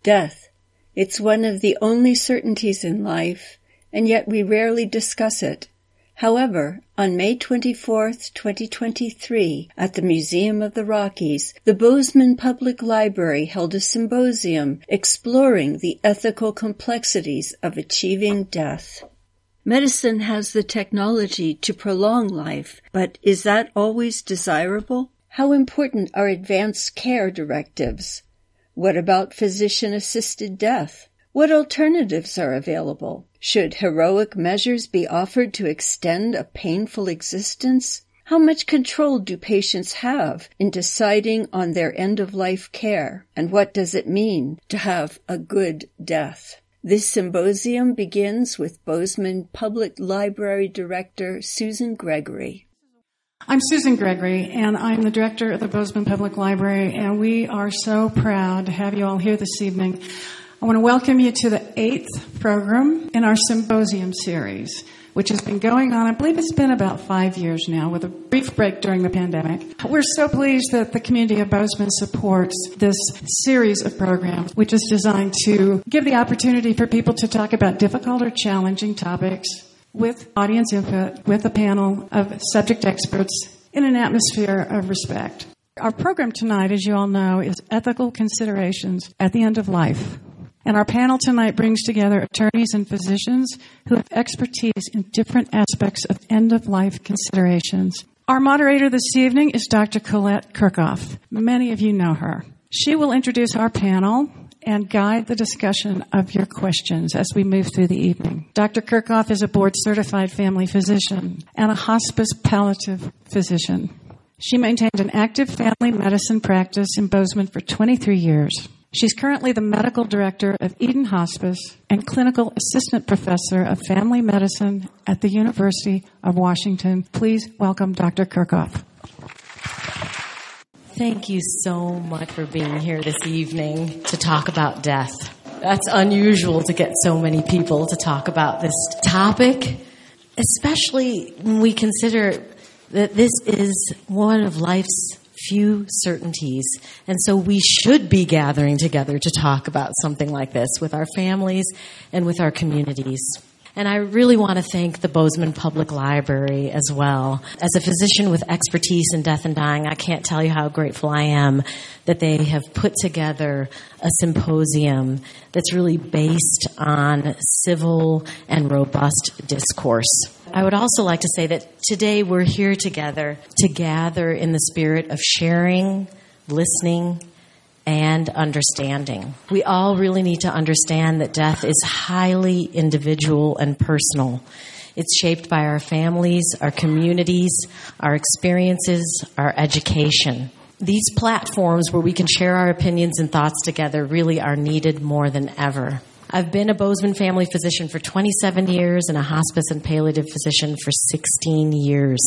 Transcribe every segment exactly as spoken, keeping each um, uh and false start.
Death. It's one of the only certainties in life, and yet we rarely discuss it. However, on May twenty-fourth, twenty twenty-three, at the Museum of the Rockies, the Bozeman Public Library held a symposium exploring the ethical complexities of achieving death. Medicine has the technology to prolong life, but is that always desirable? How important are advanced care directives? What about physician-assisted death? What alternatives are available? Should heroic measures be offered to extend a painful existence? How much control do patients have in deciding on their end-of-life care? And what does it mean to have a good death? This symposium begins with Bozeman Public Library Director Susan Gregory. I'm Susan Gregory, and I'm the director of the Bozeman Public Library, and we are so proud to have you all here this evening. I want to welcome you to the eighth program in our symposium series, which has been going on, I believe it's been about five years now, with a brief break during the pandemic. We're so pleased that the community of Bozeman supports this series of programs, which is designed to give the opportunity for people to talk about difficult or challenging topics with audience input, with a panel of subject experts in an atmosphere of respect. Our program tonight, as you all know, is Ethical Considerations at the End of Life. And our panel tonight brings together attorneys and physicians who have expertise in different aspects of end-of-life considerations. Our moderator this evening is Doctor Colette Kerkhoff. Many of you know her. She will introduce our panel and guide the discussion of your questions as we move through the evening. Doctor Kerkhoff is a board-certified family physician and a hospice palliative physician. She maintained an active family medicine practice in Bozeman for twenty-three years. She's currently the medical director of Eden Hospice and clinical assistant professor of family medicine at the University of Washington. Please welcome Doctor Kerkhoff. Thank you so much for being here this evening to talk about death. That's unusual to get so many people to talk about this topic, especially when we consider that this is one of life's few certainties. And so we should be gathering together to talk about something like this with our families and with our communities. And I really want to thank the Bozeman Public Library as well. As a physician with expertise in death and dying, I can't tell you how grateful I am that they have put together a symposium that's really based on civil and robust discourse. I would also like to say that today we're here together to gather in the spirit of sharing, listening, and understanding. We all really need to understand that death is highly individual and personal. It's shaped by our families, our communities, our experiences, our education. These platforms where we can share our opinions and thoughts together really are needed more than ever. I've been a Bozeman family physician for twenty-seven years and a hospice and palliative physician for sixteen years.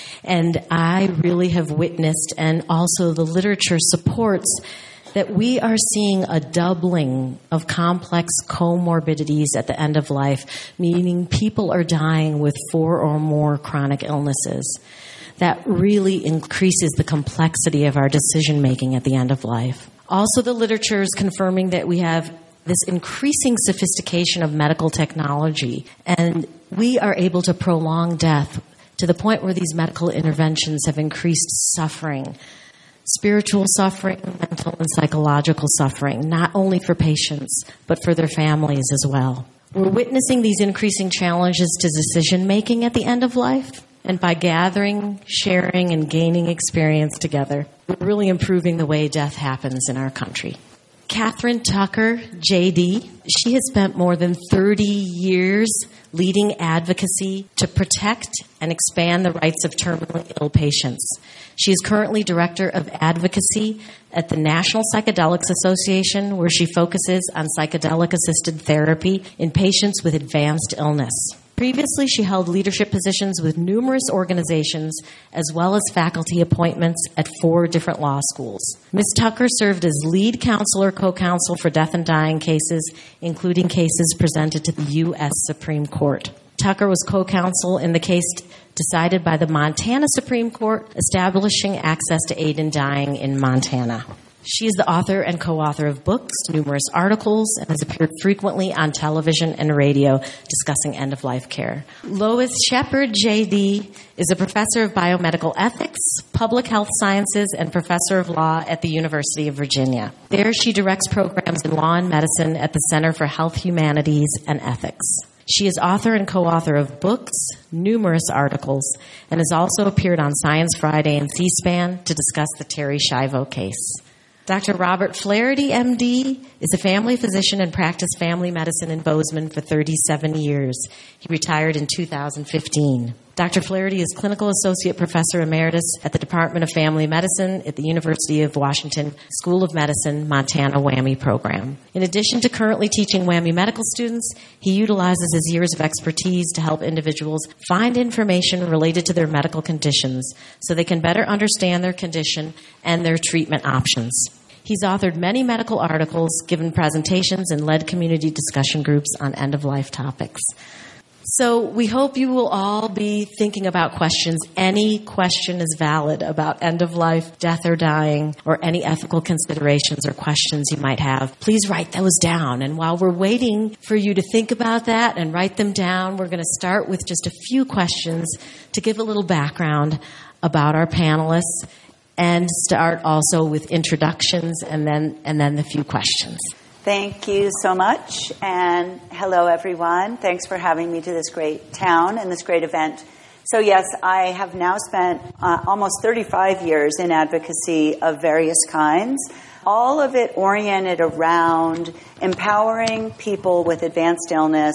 And I really have witnessed, and also the literature supports, that we are seeing a doubling of complex comorbidities at the end of life, meaning people are dying with four or more chronic illnesses. That really increases the complexity of our decision-making at the end of life. Also, the literature is confirming that we have this increasing sophistication of medical technology, and we are able to prolong death to the point where these medical interventions have increased suffering, spiritual suffering, mental and psychological suffering, not only for patients, but for their families as well. We're witnessing these increasing challenges to decision-making at the end of life, and by gathering, sharing, and gaining experience together, we're really improving the way death happens in our country. Catherine Tucker, J D, she has spent more than thirty years leading advocacy to protect and expand the rights of terminally ill patients. She is currently Director of Advocacy at the National Psychedelics Association, where she focuses on psychedelic-assisted therapy in patients with advanced illness. Previously, she held leadership positions with numerous organizations, as well as faculty appointments at four different law schools. Miz Tucker served as lead counselor, co-counsel for death and dying cases, including cases presented to the U S Supreme Court. Tucker was co-counsel in the case decided by the Montana Supreme Court, establishing access to aid in dying in Montana. She is the author and co-author of books, numerous articles, and has appeared frequently on television and radio discussing end-of-life care. Lois Shepard, J D, is a professor of biomedical ethics, public health sciences, and professor of law at the University of Virginia. There, she directs programs in law and medicine at the Center for Health Humanities and Ethics. She is author and co-author of books, numerous articles, and has also appeared on Science Friday and C-SPAN to discuss the Terri Schiavo case. Doctor Robert Flaherty, M D, is a family physician and practiced family medicine in Bozeman for thirty-seven years. He retired in two thousand fifteen. Doctor Flaherty is Clinical Associate Professor Emeritus at the Department of Family Medicine at the University of Washington School of Medicine, Montana WWAMI program. In addition to currently teaching WWAMI medical students, he utilizes his years of expertise to help individuals find information related to their medical conditions so they can better understand their condition and their treatment options. He's authored many medical articles, given presentations, and led community discussion groups on end-of-life topics. So we hope you will all be thinking about questions. Any question is valid about end-of-life, death or dying, or any ethical considerations or questions you might have. Please write those down. And while we're waiting for you to think about that and write them down, we're going to start with just a few questions to give a little background about our panelists and start also with introductions and then and then the few questions. Thank you so much, and hello everyone. Thanks for having me to this great town and this great event. So yes, I have now spent uh, almost thirty-five years in advocacy of various kinds, all of it oriented around empowering people with advanced illness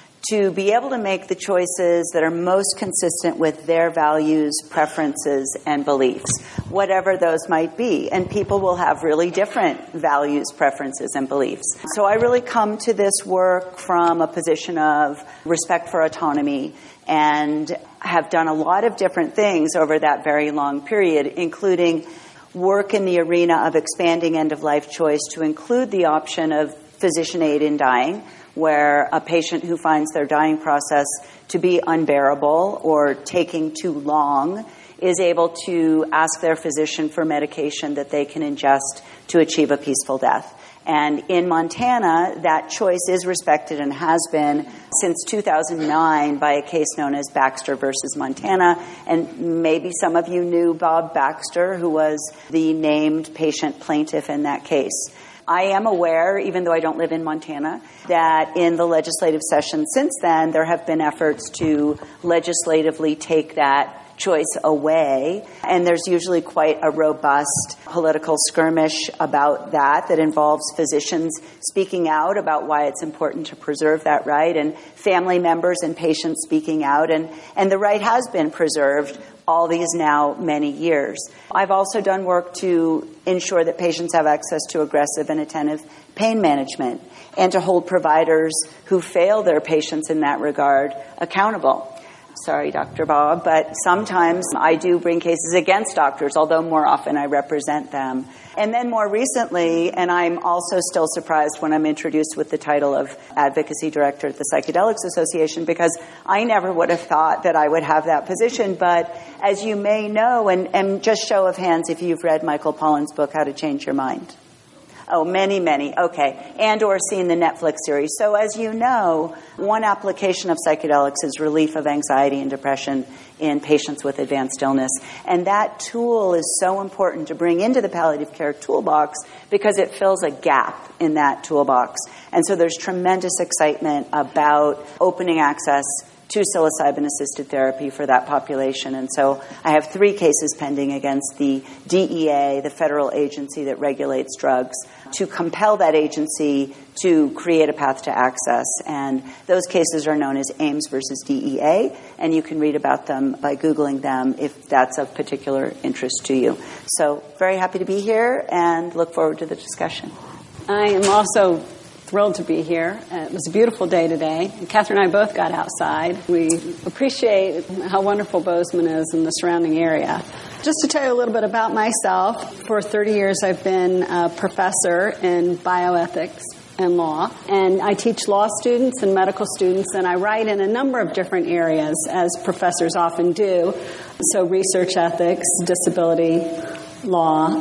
to be able to make the choices that are most consistent with their values, preferences, and beliefs, whatever those might be. And people will have really different values, preferences, and beliefs. So I really come to this work from a position of respect for autonomy and have done a lot of different things over that very long period, including work in the arena of expanding end-of-life choice to include the option of physician aid in dying, where a patient who finds their dying process to be unbearable or taking too long is able to ask their physician for medication that they can ingest to achieve a peaceful death. And in Montana, that choice is respected and has been since two thousand nine by a case known as Baxter versus Montana. And maybe some of you knew Bob Baxter, who was the named patient plaintiff in that case. I am aware, even though I don't live in Montana, that in the legislative session since then, there have been efforts to legislatively take that choice away. And there's usually quite a robust political skirmish about that that involves physicians speaking out about why it's important to preserve that right, and family members and patients speaking out. And, and the right has been preserved all these now many years. I've also done work to ensure that patients have access to aggressive and attentive pain management and to hold providers who fail their patients in that regard accountable. Sorry, Doctor Bob, but sometimes I do bring cases against doctors, although more often I represent them. And then more recently, and I'm also still surprised when I'm introduced with the title of Advocacy Director at the Psychedelics Association, because I never would have thought that I would have that position. But as you may know, and, and just show of hands if you've read Michael Pollan's book, How to Change Your Mind. Oh, many, many. Okay. And or seen the Netflix series. So as you know, one application of psychedelics is relief of anxiety and depression in patients with advanced illness. And that tool is so important to bring into the palliative care toolbox because it fills a gap in that toolbox. And so there's tremendous excitement about opening access to psilocybin-assisted therapy for that population. And so I have three cases pending against the D E A, the federal agency that regulates drugs, to compel that agency to create a path to access. And those cases are known as Ames versus D E A, and you can read about them by Googling them if that's of particular interest to you. So very happy to be here and look forward to the discussion. I am also thrilled to be here. Uh, it was a beautiful day today. And Catherine and I both got outside. We appreciate how wonderful Bozeman is and the surrounding area. Just to tell you a little bit about myself, for thirty years I've been a professor in bioethics and law, and I teach law students and medical students, and I write in a number of different areas, as professors often do. So research ethics, disability law.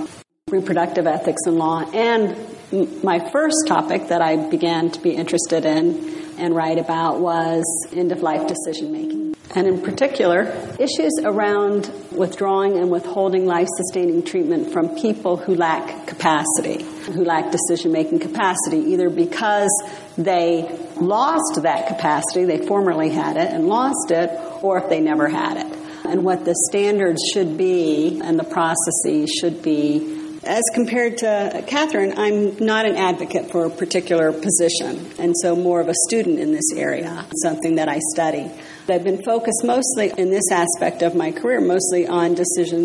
reproductive ethics and law. And my first topic that I began to be interested in and write about was end-of-life decision-making. And in particular, issues around withdrawing and withholding life-sustaining treatment from people who lack capacity, who lack decision-making capacity, either because they lost that capacity, they formerly had it and lost it, or if they never had it. And what the standards should be and the processes should be. As compared to Catherine, I'm not an advocate for a particular position, and so more of a student in this area, something that I study. I've been focused mostly in this aspect of my career, mostly on decisions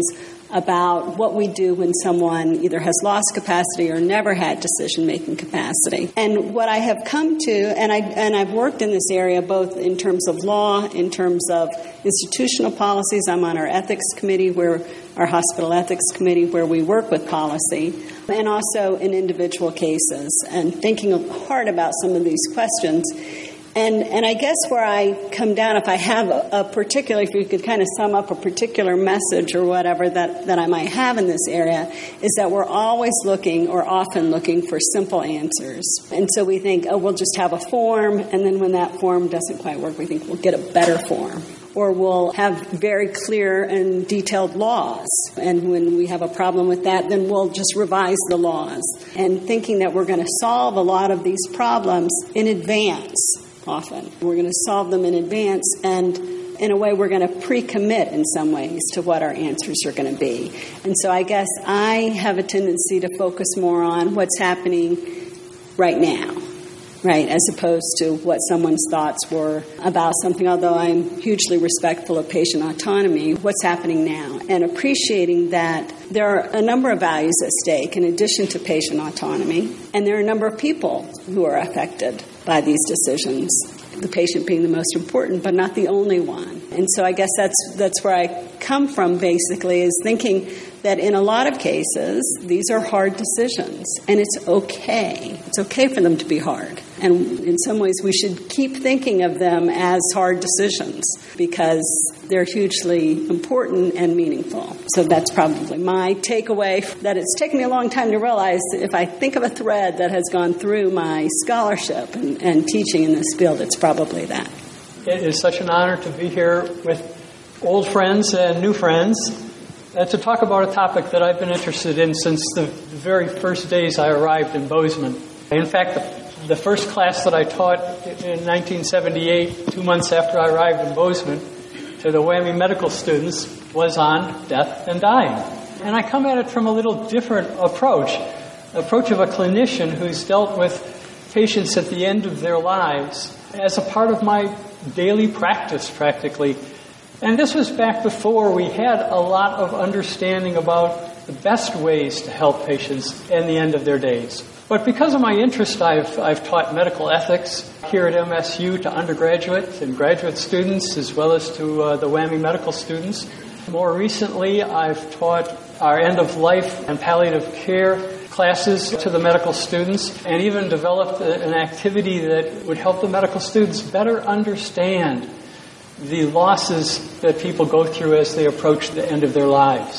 about what we do when someone either has lost capacity or never had decision-making capacity. And what I have come to, and, I, and I've worked in this area both in terms of law, in terms of institutional policies. I'm on our ethics committee, where our hospital ethics committee, where we work with policy, and also in individual cases, and thinking hard about some of these questions. And and I guess where I come down, if I have a, a particular, if you could kind of sum up a particular message or whatever that, that I might have in this area, is that we're always looking or often looking for simple answers. And so we think, oh, we'll just have a form, and then when that form doesn't quite work, we think we'll get a better form. Or we'll have very clear and detailed laws. And when we have a problem with that, then we'll just revise the laws. And thinking that we're going to solve a lot of these problems in advance. Often. We're going to solve them in advance, and in a way we're going to pre-commit in some ways to what our answers are going to be. And so I guess I have a tendency to focus more on what's happening right now, right, as opposed to what someone's thoughts were about something, although I'm hugely respectful of patient autonomy, what's happening now, and appreciating that there are a number of values at stake in addition to patient autonomy, and there are a number of people who are affected by these decisions, the patient being the most important, but not the only one. And so I guess that's that's where I come from, basically, is thinking that in a lot of cases, these are hard decisions, and it's okay. It's okay for them to be hard. And in some ways, we should keep thinking of them as hard decisions because they're hugely important and meaningful. So that's probably my takeaway, that it's taken me a long time to realize that if I think of a thread that has gone through my scholarship and, and teaching in this field, it's probably that. It is such an honor to be here with old friends and new friends and to talk about a topic that I've been interested in since the very first days I arrived in Bozeman. In fact, the, the first class that I taught in nineteen seventy-eight, two months after I arrived in Bozeman, to the WWAMI medical students was on death and dying. And I come at it from a little different approach, approach of a clinician who's dealt with patients at the end of their lives as a part of my daily practice, practically. And this was back before we had a lot of understanding about the best ways to help patients in the end of their days. But because of my interest, I've, I've taught medical ethics here at M S U to undergraduate and graduate students, as well as to uh, the WWAMI medical students. More recently, I've taught our end-of-life and palliative care classes to the medical students, and even developed a, an activity that would help the medical students better understand the losses that people go through as they approach the end of their lives.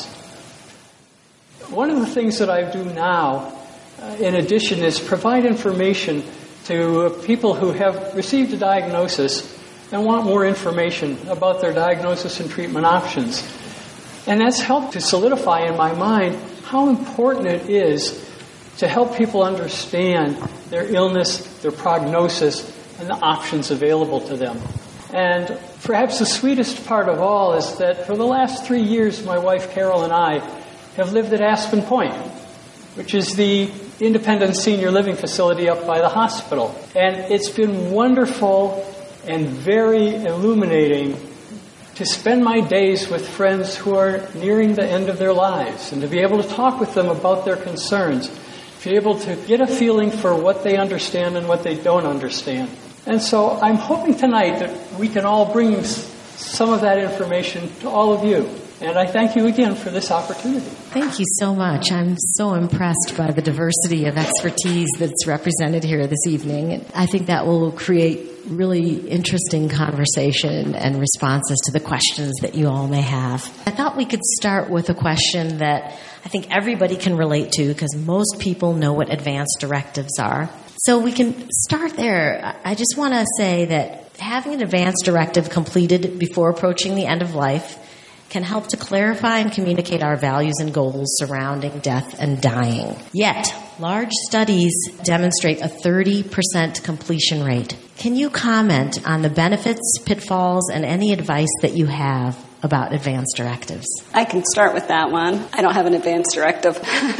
One of the things that I do now, uh, in addition, is provide information to uh, people who have received a diagnosis and want more information about their diagnosis and treatment options. And that's helped to solidify in my mind how important it is to help people understand their illness, their prognosis, and the options available to them. And perhaps the sweetest part of all is that for the last three years, my wife Carol and I have lived at Aspen Point, which is the independent senior living facility up by the hospital. And it's been wonderful and very illuminating to spend my days with friends who are nearing the end of their lives and to be able to talk with them about their concerns, to be able to get a feeling for what they understand and what they don't understand. And so I'm hoping tonight that we can all bring some of that information to all of you. And I thank you again for this opportunity. Thank you so much. I'm so impressed by the diversity of expertise that's represented here this evening. I think that will create really interesting conversation and responses to the questions that you all may have. I thought we could start with a question that I think everybody can relate to because most people know what advance directives are. So we can start there. I just want to say that having an advance directive completed before approaching the end of life can help to clarify and communicate our values and goals surrounding death and dying. Yet, large studies demonstrate a thirty percent completion rate. Can you comment on the benefits, pitfalls, and any advice that you have about advance directives? I can start with that one. I don't have an advance directive.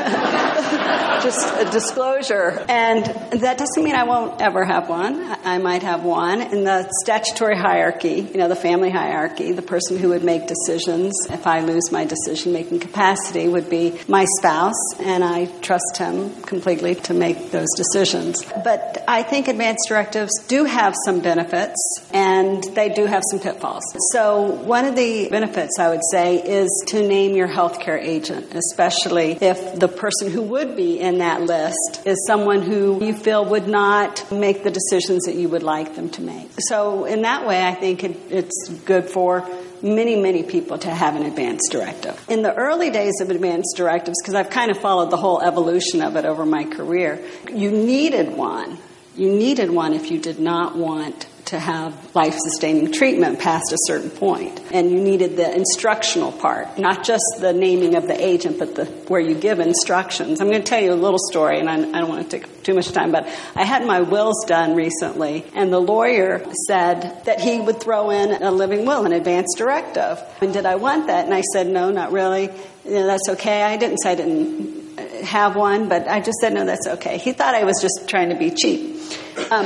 Just a disclosure. And that doesn't mean I won't ever have one. I might have one. In the statutory hierarchy, you know, the family hierarchy, the person who would make decisions if I lose my decision-making capacity would be my spouse, and I trust him completely to make those decisions. But I think advance directives do have some benefits, and they do have some pitfalls. So one of the benefits, I would say, is to name your healthcare agent, especially if the person who would be in that list is someone who you feel would not make the decisions that you would like them to make. So in that way, I think it, it's good for many, many people to have an advance directive. In the early days of advance directives, because I've kind of followed the whole evolution of it over my career, you needed one. You needed one if you did not want to have life-sustaining treatment past a certain point. And you needed the instructional part, not just the naming of the agent, but the where you give instructions. I'm going to tell you a little story, and I, I don't want to take too much time, but I had my wills done recently, and the lawyer said that he would throw in a living will, an advance directive. And did I want that? And I said, no, not really. You know, that's okay. I didn't say I didn't have one, but I just said, no, that's okay. He thought I was just trying to be cheap. Um,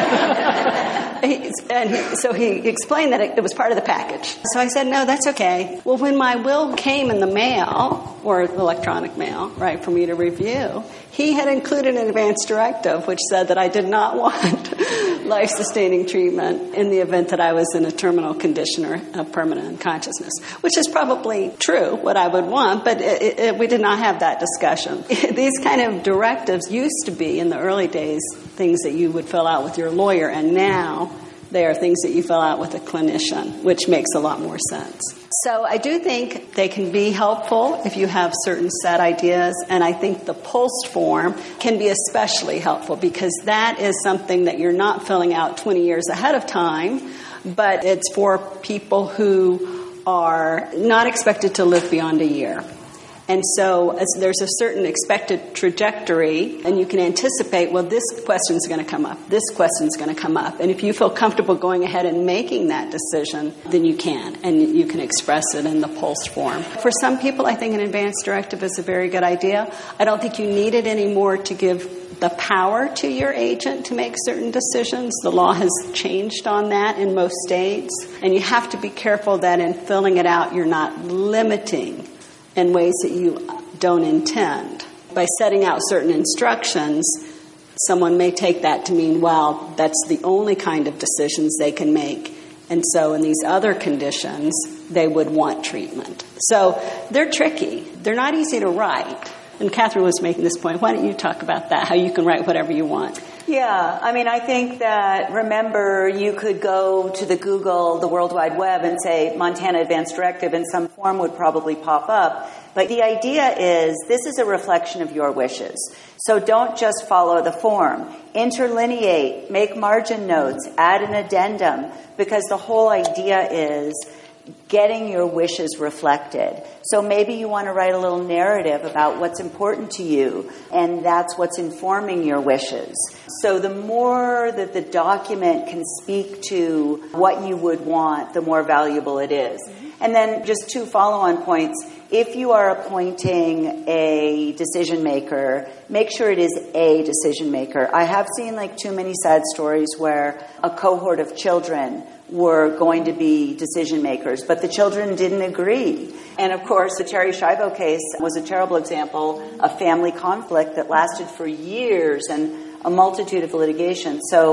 he, and he, so he explained that it, it was part of the package. So I said, no, that's okay. Well, when my will came in the mail, or electronic mail, right, for me to review, he had included an advance directive which said that I did not want life-sustaining treatment in the event that I was in a terminal condition or of permanent unconsciousness, which is probably true, what I would want, but it, it, we did not have that discussion. These kind of directives used to be, in the early days, things that you would fill out with your lawyer, and now they are things that you fill out with a clinician, which makes a lot more sense. So I do think they can be helpful if you have certain set ideas, and I think the POLST form can be especially helpful because that is something that you're not filling out twenty years ahead of time, but it's for people who are not expected to live beyond a year. And so as there's a certain expected trajectory, and you can anticipate, well, this question's going to come up, this question's going to come up. And if you feel comfortable going ahead and making that decision, then you can, and you can express it in the POLST form. For some people, I think an advance directive is a very good idea. I don't think you need it anymore to give the power to your agent to make certain decisions. The law has changed on that in most states. And you have to be careful that in filling it out, you're not limiting in ways that you don't intend. By setting out certain instructions, someone may take that to mean, well, that's the only kind of decisions they can make. And so in these other conditions, they would want treatment. So they're tricky. They're not easy to write. And Catherine was making this point. Why don't you talk about that, how you can write whatever you want? Yeah, I mean, I think that, remember, you could go to the Google, the World Wide Web, and say Montana Advance Directive, and some form would probably pop up. But the idea is this is a reflection of your wishes. So don't just follow the form. Interlineate, make margin notes, add an addendum, because the whole idea is getting your wishes reflected. So maybe you want to write a little narrative about what's important to you, and that's what's informing your wishes. So the more that the document can speak to what you would want, the more valuable it is. Mm-hmm. And then just two follow-on points. If you are appointing a decision maker, make sure it is a decision maker. I have seen like too many sad stories where a cohort of children were going to be decision makers, but the children didn't agree. And of course, the Terry Schiavo case was a terrible example of family conflict that lasted for years and a multitude of litigation. So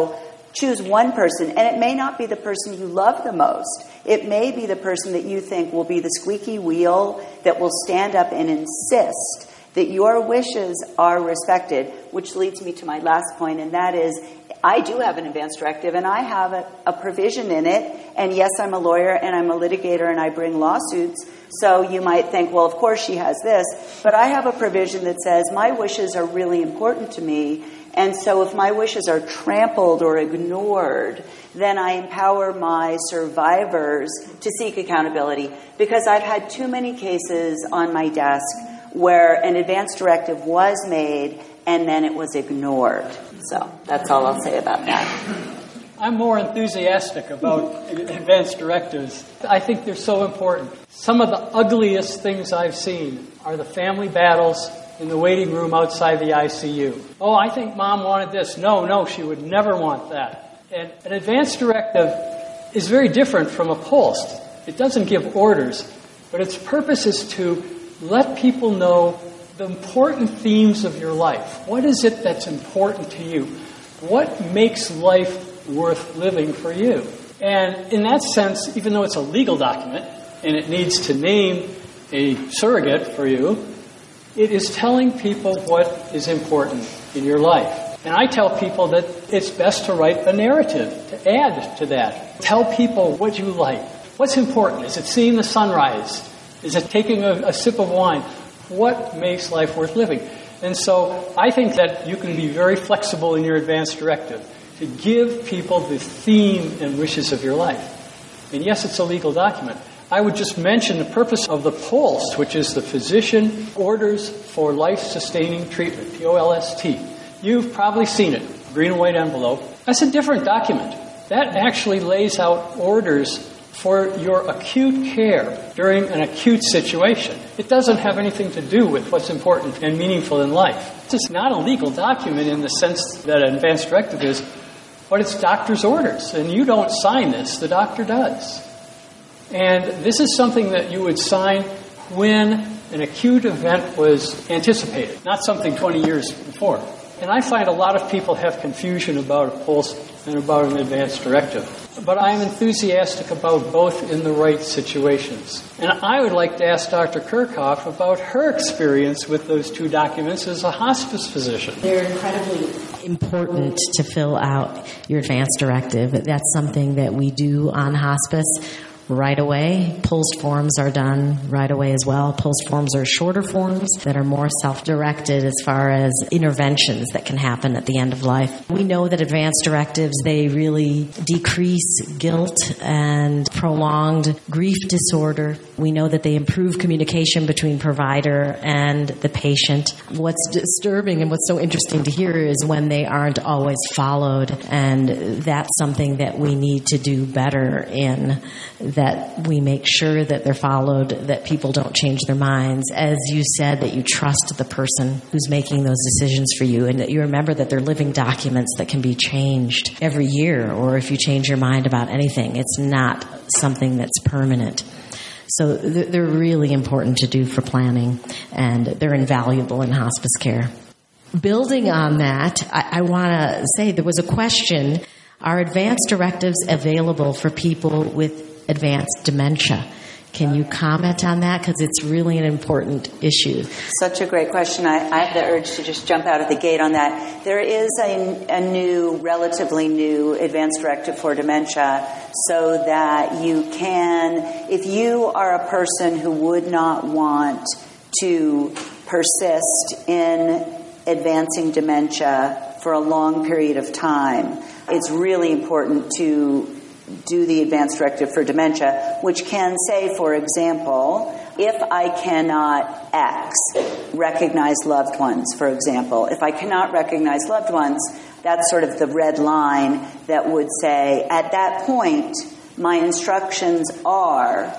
choose one person, and it may not be the person you love the most. It may be the person that you think will be the squeaky wheel that will stand up and insist that your wishes are respected, which leads me to my last point, and that is, I do have an advance directive, and I have a, a provision in it, and yes, I'm a lawyer, and I'm a litigator, and I bring lawsuits, so you might think, well, of course she has this, but I have a provision that says my wishes are really important to me, and so if my wishes are trampled or ignored, then I empower my survivors to seek accountability, because I've had too many cases on my desk where an advance directive was made and then it was ignored. So that's all I'll say about that. I'm more enthusiastic about advance directives. I think they're so important. Some of the ugliest things I've seen are the family battles in the waiting room outside the I C U. Oh, I think Mom wanted this. No, no, she would never want that. And an advance directive is very different from a post. It doesn't give orders, but its purpose is to let people know the important themes of your life. What is it that's important to you? What makes life worth living for you? And in that sense, even though it's a legal document and it needs to name a surrogate for you, it is telling people what is important in your life. And I tell people that it's best to write a narrative to add to that. Tell people what you like. What's important? Is it seeing the sunrise? Is it taking a, a sip of wine? What makes life worth living? And so I think that you can be very flexible in your advance directive to give people the theme and wishes of your life. And yes, it's a legal document. I would just mention the purpose of the POLST, which is the Physician Orders for Life-Sustaining Treatment, P O L S T. You've probably seen it, green and white envelope. That's a different document. That actually lays out orders for your acute care during an acute situation. It doesn't have anything to do with what's important and meaningful in life. It's not a legal document in the sense that an advance directive is, but it's doctor's orders. And you don't sign this, the doctor does. And this is something that you would sign when an acute event was anticipated, not something twenty years before. And I find a lot of people have confusion about a POLST and about an advance directive. But I'm enthusiastic about both in the right situations. And I would like to ask Doctor Kirchhoff about her experience with those two documents as a hospice physician. They're incredibly important to fill out your advance directive. That's something that we do on hospice right away. POLST forms are done right away as well. POLST forms are shorter forms that are more self-directed as far as interventions that can happen at the end of life. We know that advance directives, they really decrease guilt and prolonged grief disorder. We know that they improve communication between provider and the patient. What's disturbing and what's so interesting to hear is when they aren't always followed, and that's something that we need to do better in, that we make sure that they're followed, that people don't change their minds. As you said, that you trust the person who's making those decisions for you, and that you remember that they're living documents that can be changed every year, or if you change your mind about anything, it's not something that's permanent. So they're really important to do for planning, and they're invaluable in hospice care. Building on that, I, I want to say there was a question, are advance directives available for people with advanced dementia? Can you comment on that? Because it's really an important issue. Such a great question. I, I have the urge to just jump out of the gate on that. There is a, a new, relatively new advance directive for dementia, so that you can, if you are a person who would not want to persist in advancing dementia for a long period of time, it's really important to do the advance directive for dementia, which can say, for example, if I cannot X, recognize loved ones, for example. If I cannot recognize loved ones, that's sort of the red line that would say, at that point, my instructions are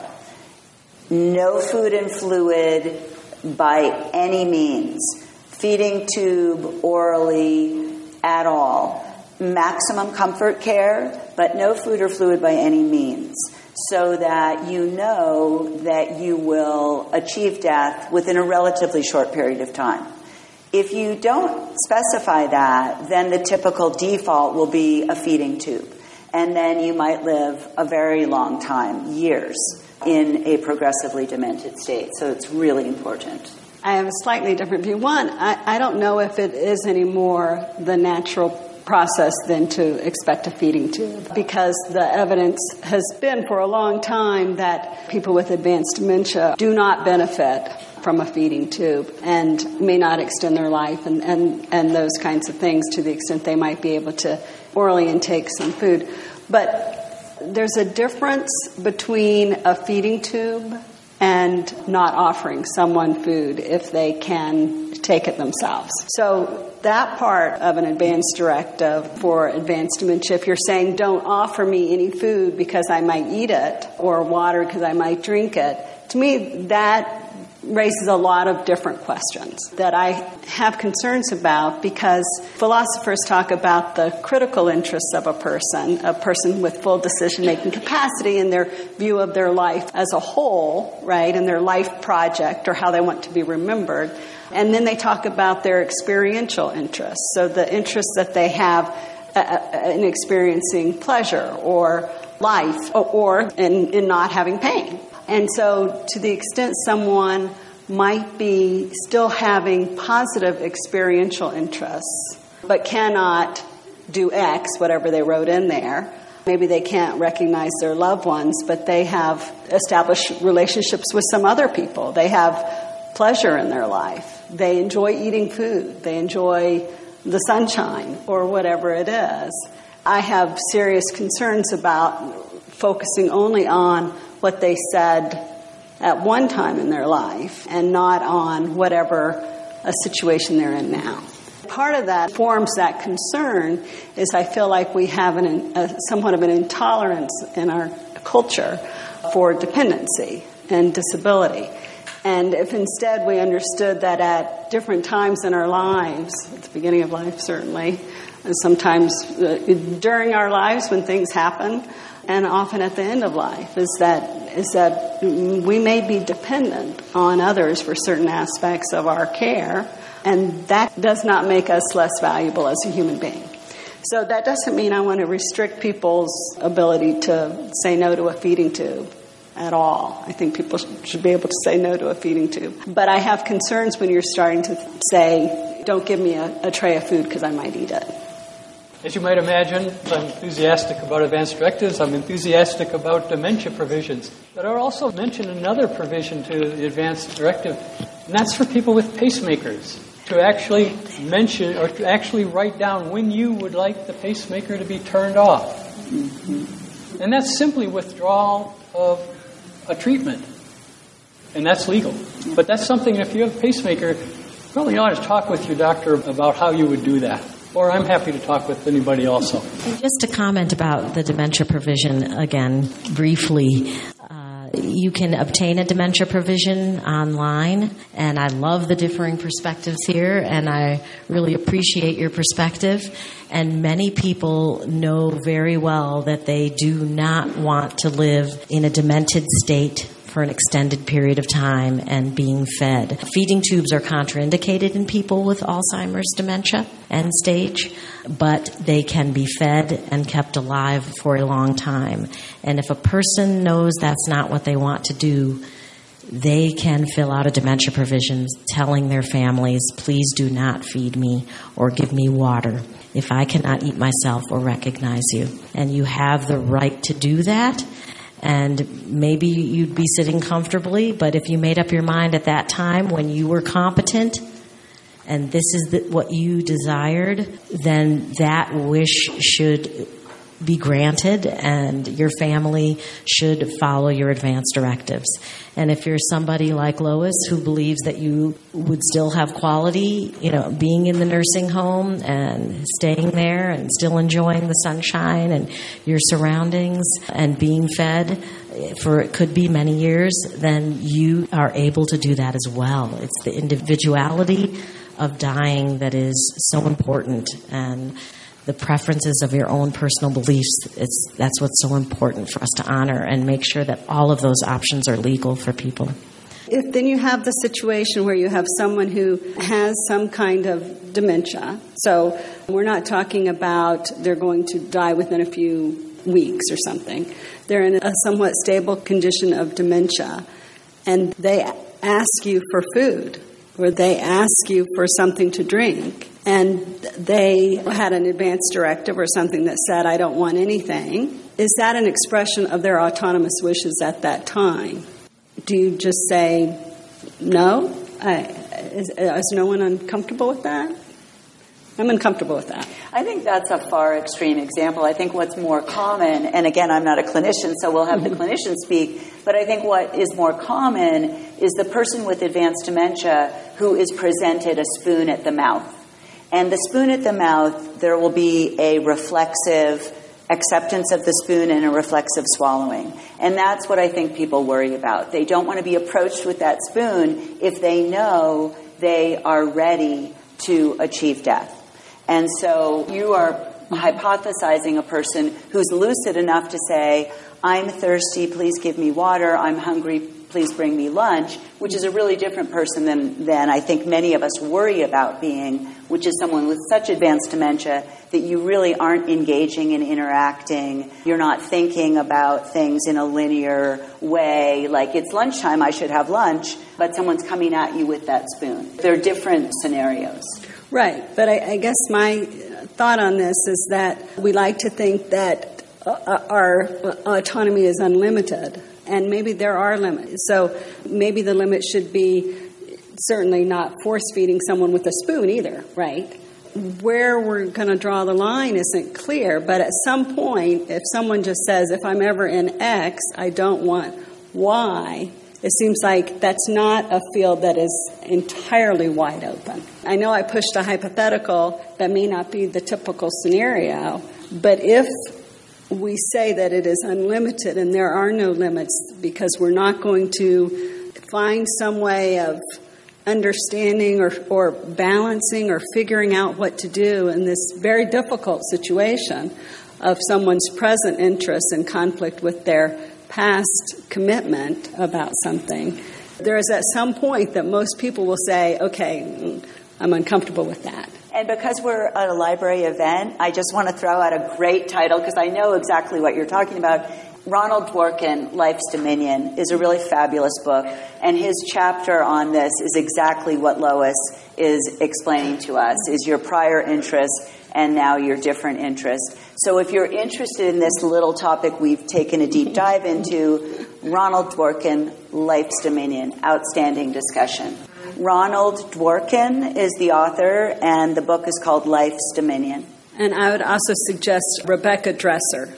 no food and fluid by any means, feeding tube, orally, at all. Maximum comfort care, but no food or fluid by any means, so that you know that you will achieve death within a relatively short period of time. If you don't specify that, then the typical default will be a feeding tube. And then you might live a very long time, years, in a progressively demented state. So it's really important. I have a slightly different view. One, I, I don't know if it is anymore the natural process than to expect a feeding tube, because the evidence has been for a long time that people with advanced dementia do not benefit from a feeding tube and may not extend their life and, and, and those kinds of things to the extent they might be able to orally intake some food. But there's a difference between a feeding tube and not offering someone food if they can take it themselves. So that part of an advance directive for advanced dementia, if you're saying don't offer me any food because I might eat it, or water because I might drink it, to me that raises a lot of different questions that I have concerns about, because philosophers talk about the critical interests of a person, a person with full decision-making capacity in their view of their life as a whole, right, and their life project or how they want to be remembered. And then they talk about their experiential interests, so the interests that they have in experiencing pleasure or life or in, in not having pain. And so to the extent someone might be still having positive experiential interests, but cannot do X, whatever they wrote in there, maybe they can't recognize their loved ones, but they have established relationships with some other people. They have pleasure in their life. They enjoy eating food. They enjoy the sunshine or whatever it is. I have serious concerns about focusing only on what they said at one time in their life and not on whatever a situation they're in now. Part of that forms that concern is I feel like we have an, a, somewhat of an intolerance in our culture for dependency and disability. And if instead we understood that at different times in our lives, at the beginning of life certainly, and sometimes uh, during our lives when things happen, and often at the end of life, is that is that we may be dependent on others for certain aspects of our care, and that does not make us less valuable as a human being. So that doesn't mean I want to restrict people's ability to say no to a feeding tube at all. I think people should be able to say no to a feeding tube. But I have concerns when you're starting to say, don't give me a, a tray of food because I might eat it. As you might imagine, I'm enthusiastic about advance directives. I'm enthusiastic about dementia provisions. But I would also mention another provision to the advance directive, and that's for people with pacemakers, to actually mention or to actually write down when you would like the pacemaker to be turned off. Mm-hmm. And that's simply withdrawal of a treatment. And that's legal. But that's something, if you have a pacemaker, you really ought to talk with your doctor about how you would do that. Or I'm happy to talk with anybody also. And just to comment about the dementia provision again, briefly, uh, you can obtain a dementia provision online, and I love the differing perspectives here, and I really appreciate your perspective. And many people know very well that they do not want to live in a demented state for an extended period of time and being fed. Feeding tubes are contraindicated in people with Alzheimer's dementia end stage, but they can be fed and kept alive for a long time. And if a person knows that's not what they want to do, they can fill out a dementia provision telling their families, please do not feed me or give me water if I cannot eat myself or recognize you. And you have the right to do that. And maybe you'd be sitting comfortably, but if you made up your mind at that time when you were competent and this is the, what you desired, then that wish should be granted and your family should follow your advance directives. And if you're somebody like Lois who believes that you would still have quality, you know, being in the nursing home and staying there and still enjoying the sunshine and your surroundings and being fed for it could be many years, then you are able to do that as well. It's the individuality of dying that is so important, and the preferences of your own personal beliefs, it's, that's what's so important for us to honor and make sure that all of those options are legal for people. if then you have the situation where you have someone who has some kind of dementia. So we're not talking about they're going to die within a few weeks or something. They're in a somewhat stable condition of dementia, and they ask you for food, or they ask you for something to drink, and they had an advance directive or something that said, I don't want anything. Is that an expression of their autonomous wishes at that time? Do you just say, no? I, is, is no one uncomfortable with that? I'm uncomfortable with that. I think that's a far extreme example. I think what's more common, and again, I'm not a clinician, so we'll have the clinician speak, but I think what is more common is the person with advanced dementia who is presented a spoon at the mouth. And the spoon at the mouth, there will be a reflexive acceptance of the spoon and a reflexive swallowing. And that's what I think people worry about. They don't want to be approached with that spoon if they know they are ready to achieve death. And so you are hypothesizing a person who's lucid enough to say, I'm thirsty, please give me water, I'm hungry, please bring me lunch, which is a really different person than, than I think many of us worry about being, which is someone with such advanced dementia that you really aren't engaging and interacting. You're not thinking about things in a linear way, like it's lunchtime, I should have lunch, but someone's coming at you with that spoon. They're different scenarios. Right, but I, I guess my thought on this is that we like to think that uh, our autonomy is unlimited, and maybe there are limits. So maybe the limit should be certainly not force-feeding someone with a spoon either, right? Where we're going to draw the line isn't clear, but at some point, if someone just says, if I'm ever in X, I don't want Y, it seems like that's not a field that is entirely wide open. I know I pushed a hypothetical that may not be the typical scenario, but if we say that it is unlimited and there are no limits because we're not going to find some way of understanding or, or balancing or figuring out what to do in this very difficult situation of someone's present interest in conflict with their past commitment about something, there is at some point that most people will say, okay, I'm uncomfortable with that. And because we're at a library event, I just want to throw out a great title because I know exactly what you're talking about. Ronald Dworkin, Life's Dominion, is a really fabulous book, and his chapter on this is exactly what Lois is explaining to us, is your prior interest and now your different interest. So if you're interested in this little topic we've taken a deep dive into, Ronald Dworkin, Life's Dominion, outstanding discussion. Ronald Dworkin is the author, and the book is called Life's Dominion. And I would also suggest Rebecca Dresser.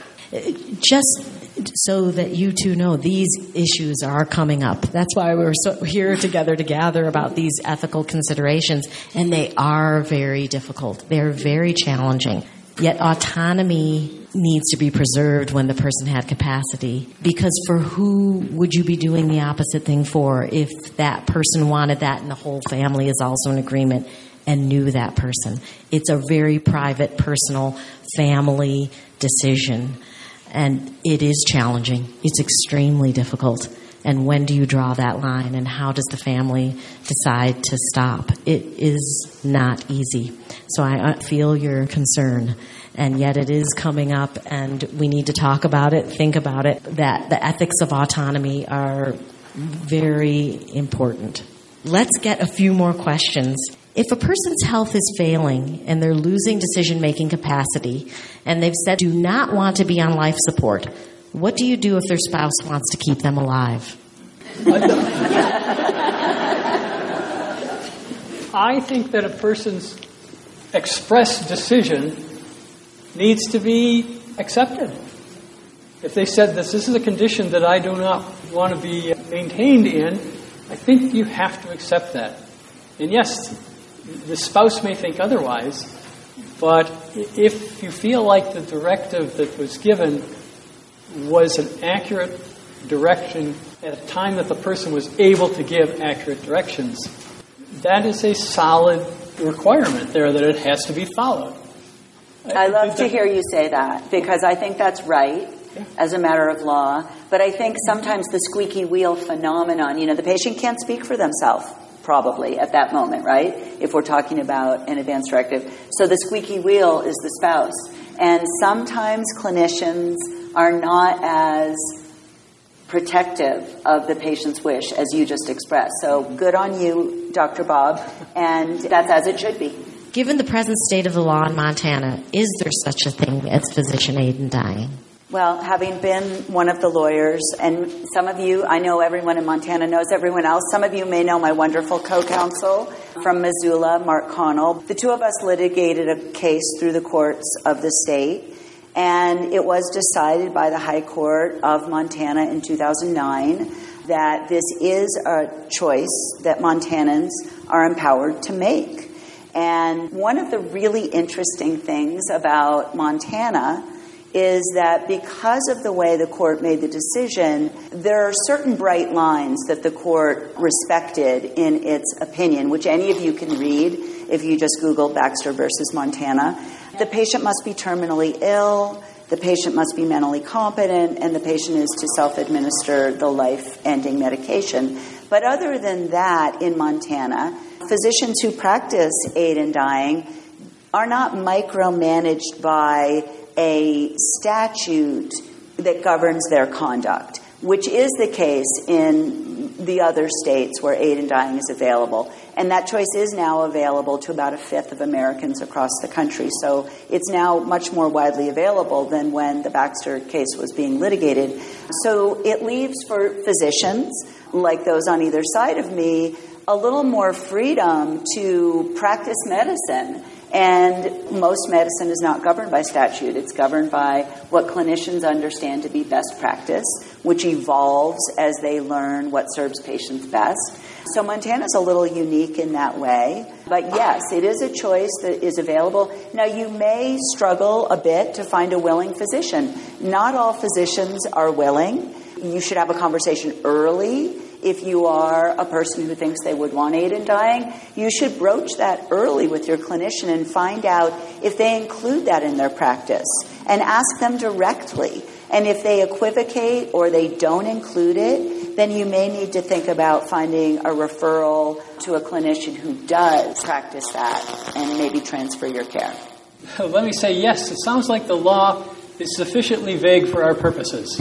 Just so that you two know, these issues are coming up. That's why we're so here together to gather about these ethical considerations, and they are very difficult. They're very challenging. Yet autonomy needs to be preserved when the person had capacity, because for who would you be doing the opposite thing for if that person wanted that and the whole family is also in agreement and knew that person? It's a very private, personal, family decision. And it is challenging. It's extremely difficult. And when do you draw that line? And how does the family decide to stop? It is not easy. So I feel your concern. And yet it is coming up, and we need to talk about it, think about it, that the ethics of autonomy are very important. Let's get a few more questions. If a person's health is failing and they're losing decision-making capacity and they've said do not want to be on life support, what do you do if their spouse wants to keep them alive? I think that a person's express decision needs to be accepted. If they said this, this is a condition that I do not want to be maintained in, I think you have to accept that. And yes, the spouse may think otherwise, but if you feel like the directive that was given was an accurate direction at a time that the person was able to give accurate directions, that is a solid requirement there that it has to be followed. I love to hear you say that, because I think that's right. yeah. as a matter of law. But I think sometimes the squeaky wheel phenomenon, you know, the patient can't speak for themselves, probably, at that moment, right? If we're talking about an advance directive. So the squeaky wheel is the spouse. And sometimes clinicians are not as protective of the patient's wish as you just expressed. So good on you, Doctor Bob, and that's as it should be. Given the present state of the law in Montana, is there such a thing as physician aid in dying? Well, having been one of the lawyers, and some of you, I know everyone in Montana knows everyone else. Some of you may know my wonderful co-counsel from Missoula, Mark Connell. The two of us litigated a case through the courts of the state, and it was decided by the High Court of Montana in two thousand nine that this is a choice that Montanans are empowered to make. And one of the really interesting things about Montana is that because of the way the court made the decision, there are certain bright lines that the court respected in its opinion, which any of you can read if you just Google Baxter versus Montana. The patient must be terminally ill, the patient must be mentally competent, and the patient is to self-administer the life-ending medication. But other than that, in Montana, physicians who practice aid in dying are not micromanaged by a statute that governs their conduct, which is the case in the other states where aid in dying is available. And that choice is now available to about a fifth of Americans across the country. So it's now much more widely available than when the Baxter case was being litigated. So it leaves for physicians, like those on either side of me, a little more freedom to practice medicine. And most medicine is not governed by statute. It's governed by what clinicians understand to be best practice, which evolves as they learn what serves patients best. So Montana's a little unique in that way. But yes, it is a choice that is available. Now, you may struggle a bit to find a willing physician. Not all physicians are willing. You should have a conversation early. If you are a person who thinks they would want aid in dying, you should broach that early with your clinician and find out if they include that in their practice and ask them directly. And if they equivocate or they don't include it, then you may need to think about finding a referral to a clinician who does practice that and maybe transfer your care. Let me say yes. It sounds like the law is sufficiently vague for our purposes.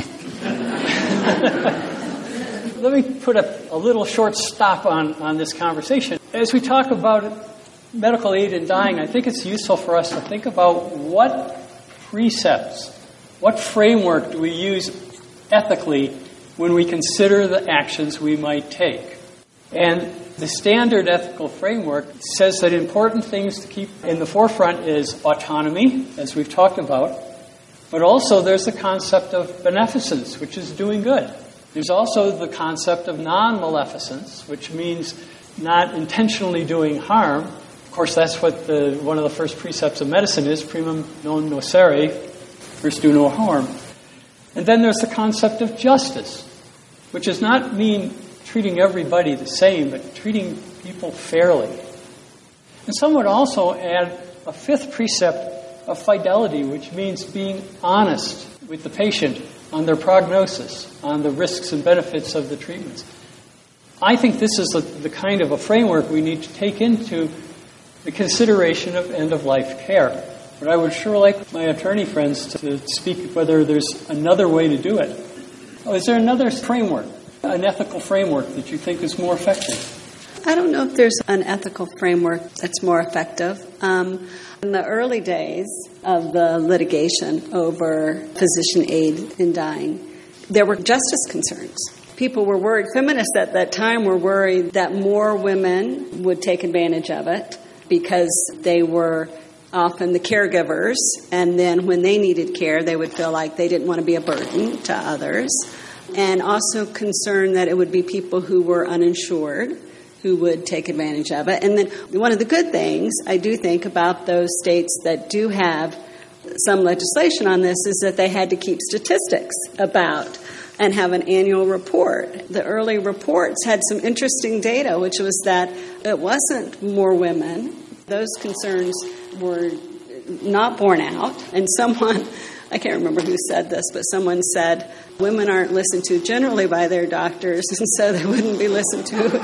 Let me put a, a little short stop on, on this conversation. As we talk about medical aid in dying, I think it's useful for us to think about what precepts, what framework do we use ethically when we consider the actions we might take. And the standard ethical framework says that important things to keep in the forefront is autonomy, as we've talked about, but also there's the concept of beneficence, which is doing good. There's also the concept of non-maleficence, which means not intentionally doing harm. Of course, that's what the, one of the first precepts of medicine is, primum non nocere, first do no harm. And then there's the concept of justice, which does not mean treating everybody the same, but treating people fairly. And some would also add a fifth precept of fidelity, which means being honest with the patient on their prognosis, on the risks and benefits of the treatments. I think this is the, the kind of a framework we need to take into the consideration of end-of-life care. But I would sure like my attorney friends to speak whether there's another way to do it. Oh, is there another framework, an ethical framework that you think is more effective? I don't know if there's an ethical framework that's more effective. Um, in the early days of the litigation over physician aid in dying, there were justice concerns. People were worried, feminists at that time were worried that more women would take advantage of it because they were often the caregivers, and then when they needed care, they would feel like they didn't want to be a burden to others, and also concerned that it would be people who were uninsured who would take advantage of it. And then one of the good things I do think about those states that do have some legislation on this is that they had to keep statistics about and have an annual report. The early reports had some interesting data, which was that it wasn't more women. Those concerns were not borne out, and someone I can't remember who said this, but someone said women aren't listened to generally by their doctors, and so they wouldn't be listened to.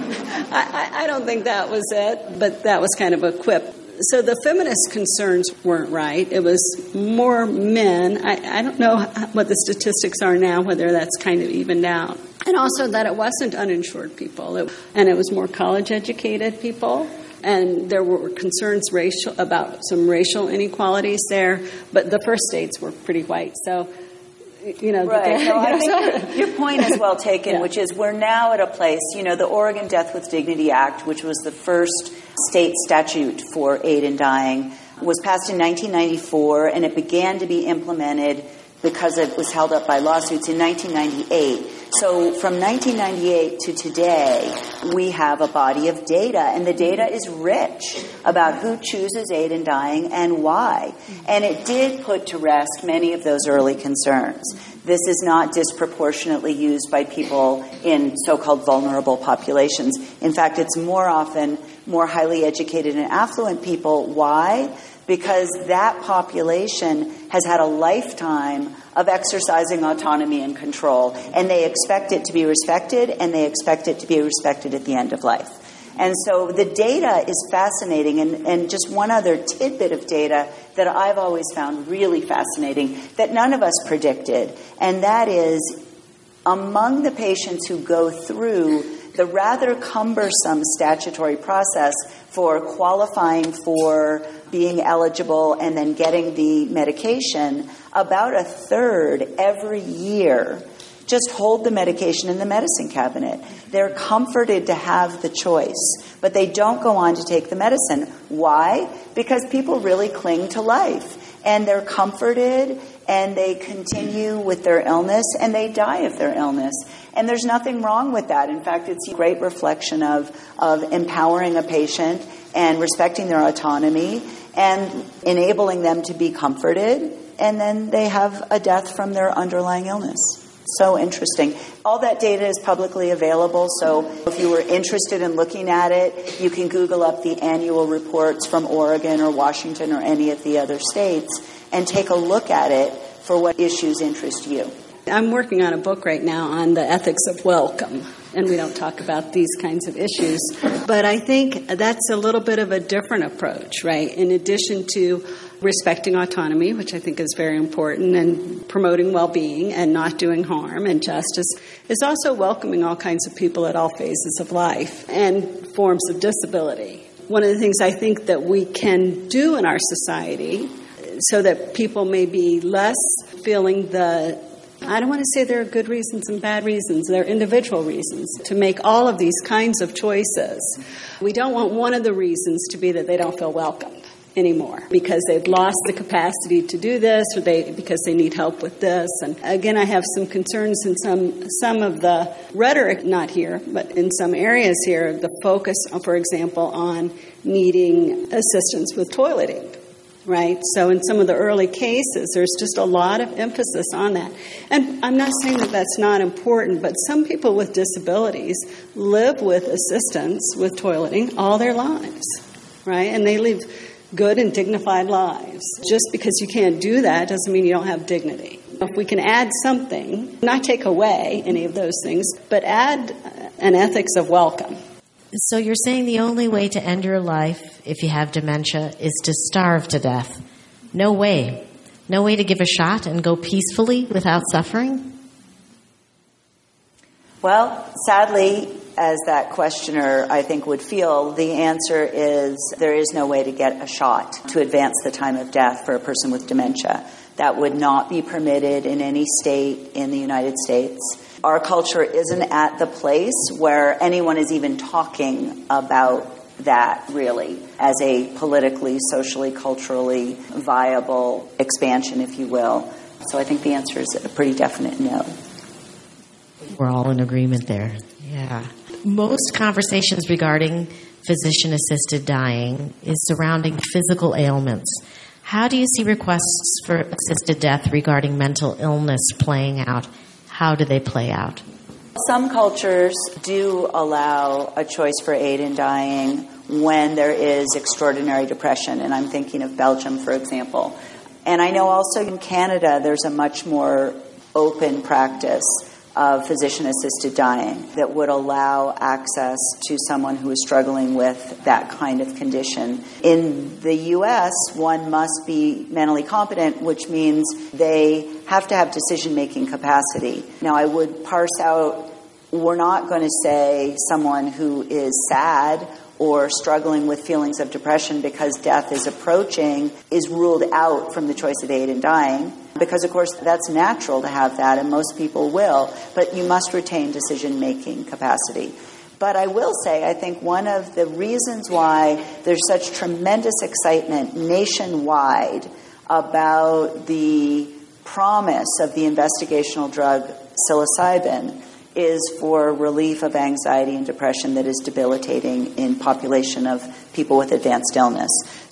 I, I don't think that was it, but that was kind of a quip. So the feminist concerns weren't right. It was more men. I, I don't know what the statistics are now, whether that's kind of evened out. And also that it wasn't uninsured people, it, and it was more college-educated people. And there were concerns racial about some racial inequalities there, but the first states were pretty white. So, you know, right. The, no, I you know, think so, your, your point is well taken, yeah. which is we're now at a place, you know, the Oregon Death with Dignity Act, which was the first state statute for aid in dying, was passed in nineteen ninety-four, and it began to be implemented because it was held up by lawsuits in nineteen ninety-eight. So from nineteen ninety-eight to today, we have a body of data, and the data is rich about who chooses aid in dying and why. And it did put to rest many of those early concerns. This is not disproportionately used by people in so-called vulnerable populations. In fact, it's more often more highly educated and affluent people. Why? Because that population has had a lifetime of exercising autonomy and control, and they expect it to be respected, and they expect it to be respected at the end of life. And so the data is fascinating, and, and just one other tidbit of data that I've always found really fascinating that none of us predicted, and that is among the patients who go through the rather cumbersome statutory process for qualifying for being eligible and then getting the medication, about a third every year just hold the medication in the medicine cabinet. They're comforted to have the choice, but they don't go on to take the medicine. Why? Because people really cling to life, and they're comforted, and they continue with their illness, and they die of their illness. And there's nothing wrong with that. In fact, it's a great reflection of, of empowering a patient and respecting their autonomy and enabling them to be comforted, and then they have a death from their underlying illness. So interesting. All that data is publicly available, so if you were interested in looking at it, you can Google up the annual reports from Oregon or Washington or any of the other states and take a look at it for what issues interest you. I'm working on a book right now on the ethics of welcome, and we don't talk about these kinds of issues. But I think that's a little bit of a different approach, right? In addition to respecting autonomy, which I think is very important, and promoting well-being and not doing harm and justice, is also welcoming all kinds of people at all phases of life and forms of disability. One of the things I think that we can do in our society so that people may be less feeling the I don't want to say there are good reasons and bad reasons. There are individual reasons to make all of these kinds of choices. We don't want one of the reasons to be that they don't feel welcomed anymore because they've lost the capacity to do this, or they because they need help with this. And again, I have some concerns in some some of the rhetoric, not here, but in some areas here, the focus, for example, on needing assistance with toileting. Right? So in some of the early cases, there's just a lot of emphasis on that. And I'm not saying that that's not important, but some people with disabilities live with assistance with toileting all their lives, right? And they live good and dignified lives. Just because you can't do that doesn't mean you don't have dignity. If we can add something, not take away any of those things, but add an ethics of welcome. So you're saying the only way to end your life, if you have dementia, is to starve to death. No way. No way to give a shot and go peacefully without suffering? Well, sadly, as that questioner, I think, would feel, the answer is there is no way to get a shot to advance the time of death for a person with dementia. That would not be permitted in any state in the United States. Our culture isn't at the place where anyone is even talking about that, really, as a politically, socially, culturally viable expansion, if you will. So I think the answer is a pretty definite no. We're all in agreement there. Yeah. Most conversations regarding physician-assisted dying is surrounding physical ailments. How do you see requests for assisted death regarding mental illness playing out? How do they play out? Some cultures do allow a choice for aid in dying when there is extraordinary depression, and I'm thinking of Belgium, for example. And I know also in Canada there's a much more open practice of physician-assisted dying that would allow access to someone who is struggling with that kind of condition. In the U S, one must be mentally competent, which means they have to have decision-making capacity. Now, I would parse out, we're not going to say someone who is sad or struggling with feelings of depression because death is approaching is ruled out from the choice of aid in dying. Because, of course, that's natural to have that, and most people will. But you must retain decision-making capacity. But I will say, I think one of the reasons why there's such tremendous excitement nationwide about the promise of the investigational drug psilocybin is for relief of anxiety and depression that is debilitating in population of people with advanced illness.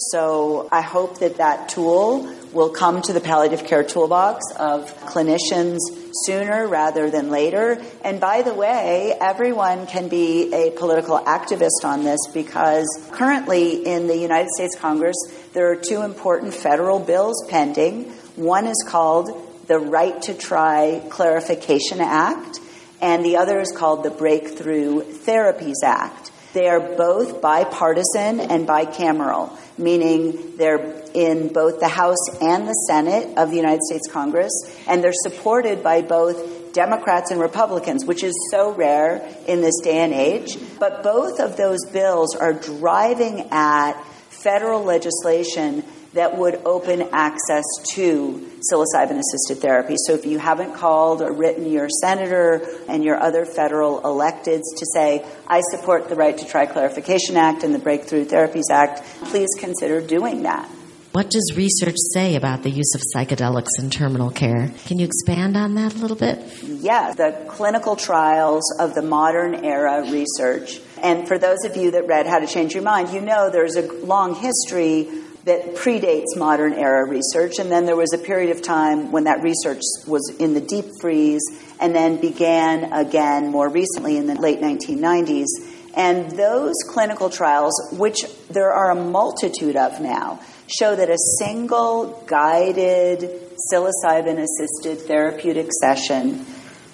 So I hope that that tool will come to the palliative care toolbox of clinicians sooner rather than later. And by the way, everyone can be a political activist on this, because currently in the United States Congress, there are two important federal bills pending. One is called the Right to Try Clarification Act, and the other is called the Breakthrough Therapies Act. They are both bipartisan and bicameral, meaning they're in both the House and the Senate of the United States Congress, and they're supported by both Democrats and Republicans, which is so rare in this day and age. But both of those bills are driving at federal legislation that would open access to psilocybin-assisted therapy. So if you haven't called or written your senator and your other federal electeds to say, I support the Right to Try Clarification Act and the Breakthrough Therapies Act, please consider doing that. What does research say about the use of psychedelics in terminal care? Can you expand on that a little bit? Yeah, the clinical trials of the modern era research. And for those of you that read How to Change Your Mind, you know there's a long history that predates modern era research, and then there was a period of time when that research was in the deep freeze and then began again more recently in the late nineteen nineties. And those clinical trials, which there are a multitude of now, show that a single guided psilocybin-assisted therapeutic session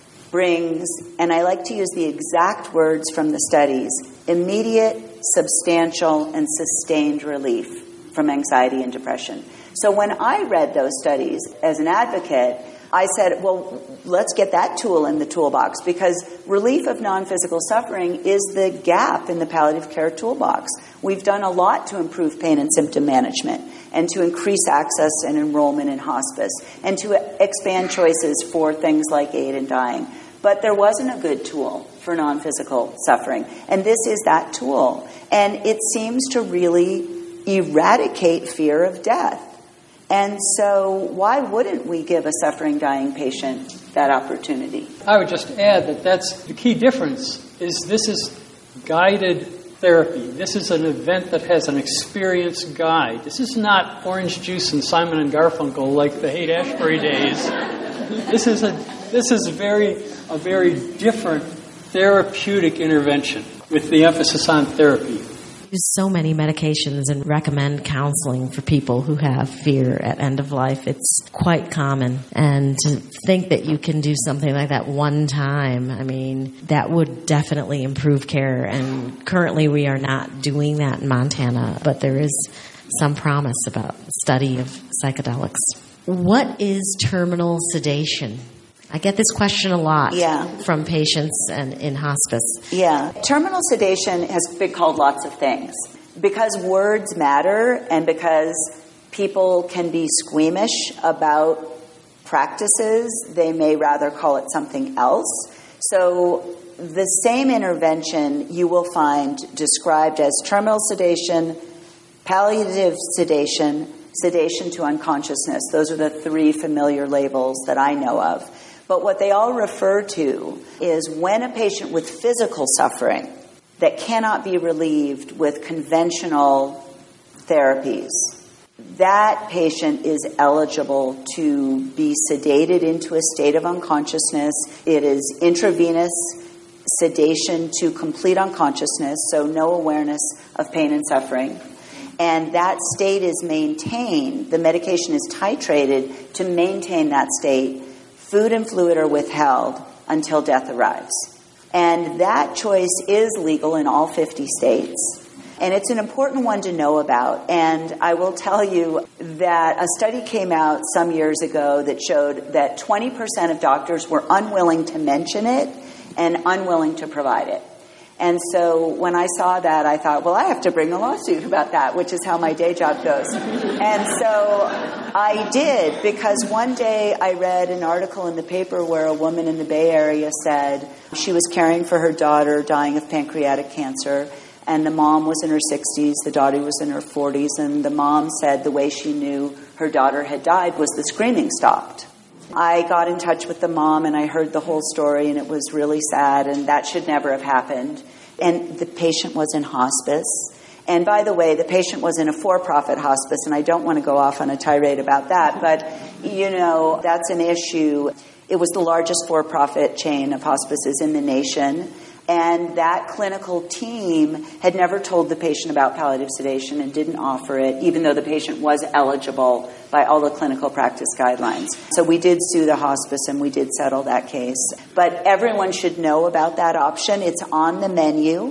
brings, and I like to use the exact words from the studies, immediate, substantial, and sustained relief from anxiety and depression. So when I read those studies as an advocate, I said, well, let's get that tool in the toolbox, because relief of non-physical suffering is the gap in the palliative care toolbox. We've done a lot to improve pain and symptom management and to increase access and enrollment in hospice and to expand choices for things like aid in dying. But there wasn't a good tool for non-physical suffering. And this is that tool. And it seems to really eradicate fear of death. And so why wouldn't we give a suffering, dying patient that opportunity? I would just add that that's the key difference is this is guided therapy. This is an event that has an experienced guide. This is not orange juice and Simon and Garfunkel like the Haight-Ashbury days. This is a this is a very a very different therapeutic intervention with the emphasis on therapy. Use so many medications and recommend counseling for people who have fear at end of life. It's quite common. And to think that you can do something like that one time, I mean, that would definitely improve care. And currently we are not doing that in Montana, but there is some promise about study of psychedelics. What is terminal sedation? I get this question a lot yeah. from patients and in hospice. Yeah. Terminal sedation has been called lots of things. Because words matter and because people can be squeamish about practices, they may rather call it something else. So the same intervention you will find described as terminal sedation, palliative sedation, sedation to unconsciousness. Those are the three familiar labels that I know of. But what they all refer to is when a patient with physical suffering that cannot be relieved with conventional therapies, that patient is eligible to be sedated into a state of unconsciousness. It is intravenous sedation to complete unconsciousness, so no awareness of pain and suffering. And that state is maintained. The medication is titrated to maintain that state. Food and fluid are withheld until death arrives. And that choice is legal in all fifty states. And it's an important one to know about. And I will tell you that a study came out some years ago that showed that twenty percent of doctors were unwilling to mention it and unwilling to provide it. And so when I saw that, I thought, well, I have to bring a lawsuit about that, which is how my day job goes. And so I did, because one day I read an article in the paper where a woman in the Bay Area said she was caring for her daughter dying of pancreatic cancer, and the mom was in her sixties, the daughter was in her forties, and the mom said the way she knew her daughter had died was the screaming stopped. I got in touch with the mom and I heard the whole story, and it was really sad, and that should never have happened. And the patient was in hospice. And by the way, the patient was in a for-profit hospice, and I don't want to go off on a tirade about that, but, you know, that's an issue. It was the largest for-profit chain of hospices in the nation. And that clinical team had never told the patient about palliative sedation and didn't offer it, even though the patient was eligible by all the clinical practice guidelines. So we did sue the hospice and we did settle that case. But everyone should know about that option. It's on the menu.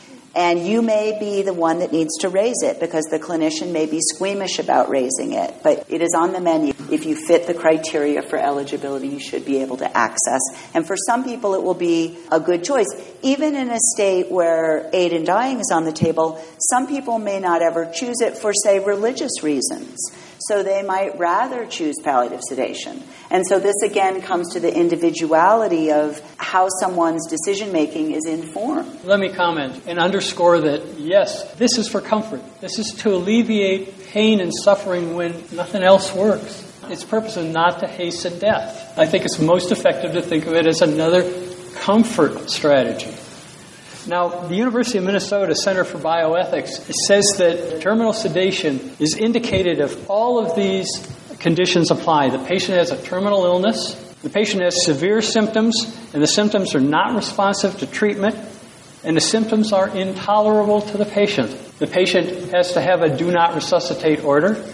And you may be the one that needs to raise it because the clinician may be squeamish about raising it. But it is on the menu. If you fit the criteria for eligibility, you should be able to access. And for some people, it will be a good choice. Even in a state where aid in dying is on the table, some people may not ever choose it for, say, religious reasons. So they might rather choose palliative sedation. And so this, again, comes to the individuality of how someone's decision-making is informed. Let me comment and underscore that, yes, this is for comfort. This is to alleviate pain and suffering when nothing else works. Its purpose is not to hasten death. I think it's most effective to think of it as another comfort strategy. Now, the University of Minnesota Center for Bioethics says that terminal sedation is indicated if all of these conditions apply. The patient has a terminal illness, the patient has severe symptoms, and the symptoms are not responsive to treatment, and the symptoms are intolerable to the patient. The patient has to have a do not resuscitate order,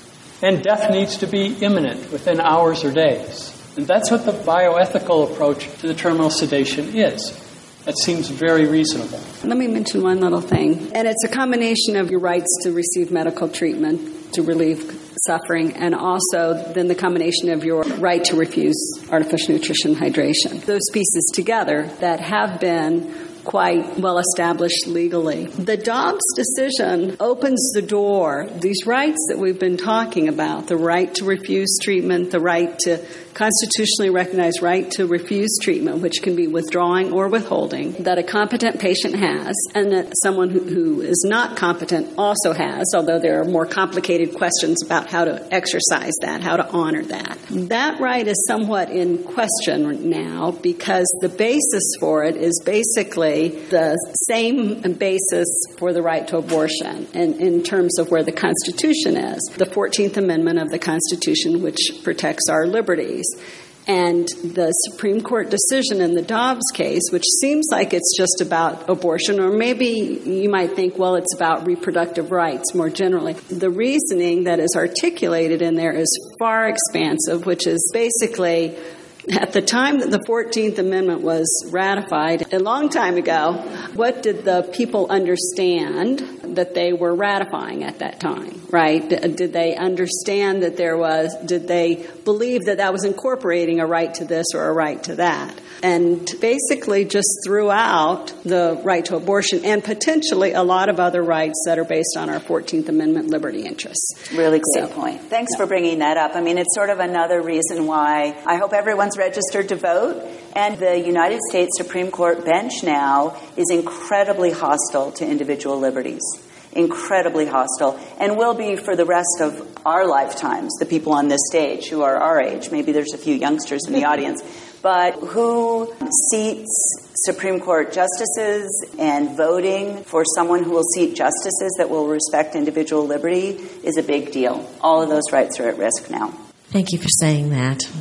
and death needs to be imminent within hours or days. And that's what the bioethical approach to the terminal sedation is. That seems very reasonable. Let me mention one little thing. And it's a combination of your rights to receive medical treatment to relieve suffering, and also then the combination of your right to refuse artificial nutrition hydration. Those pieces together that have been quite well established legally. The Dobbs decision opens the door, these rights that we've been talking about, the right to refuse treatment, the right to constitutionally recognized right to refuse treatment, which can be withdrawing or withholding, that a competent patient has, and that someone who, who is not competent also has, although there are more complicated questions about how to exercise that, how to honor that. That right is somewhat in question now because the basis for it is basically the same basis for the right to abortion in, in terms of where the Constitution is. The fourteenth Amendment of the Constitution, which protects our liberties. And the Supreme Court decision in the Dobbs case, which seems like it's just about abortion, or maybe you might think, well, it's about reproductive rights more generally. The reasoning that is articulated in there is far expansive, which is basically at the time that the fourteenth Amendment was ratified, a long time ago, what did the people understand that they were ratifying at that time, right? Did they understand that there was, did they believe that that was incorporating a right to this or a right to that? And basically just threw out the right to abortion and potentially a lot of other rights that are based on our fourteenth Amendment liberty interests. Really great so, point. Thanks yeah. for bringing that up. I mean, it's sort of another reason why I hope everyone's registered to vote. And the United States Supreme Court bench now is incredibly hostile to individual liberties. Incredibly hostile, and will be for the rest of our lifetimes, the people on this stage who are our age. Maybe there's a few youngsters in the audience. But who seats Supreme Court justices and voting for someone who will seat justices that will respect individual liberty is a big deal. All of those rights are at risk now. Thank you for saying that.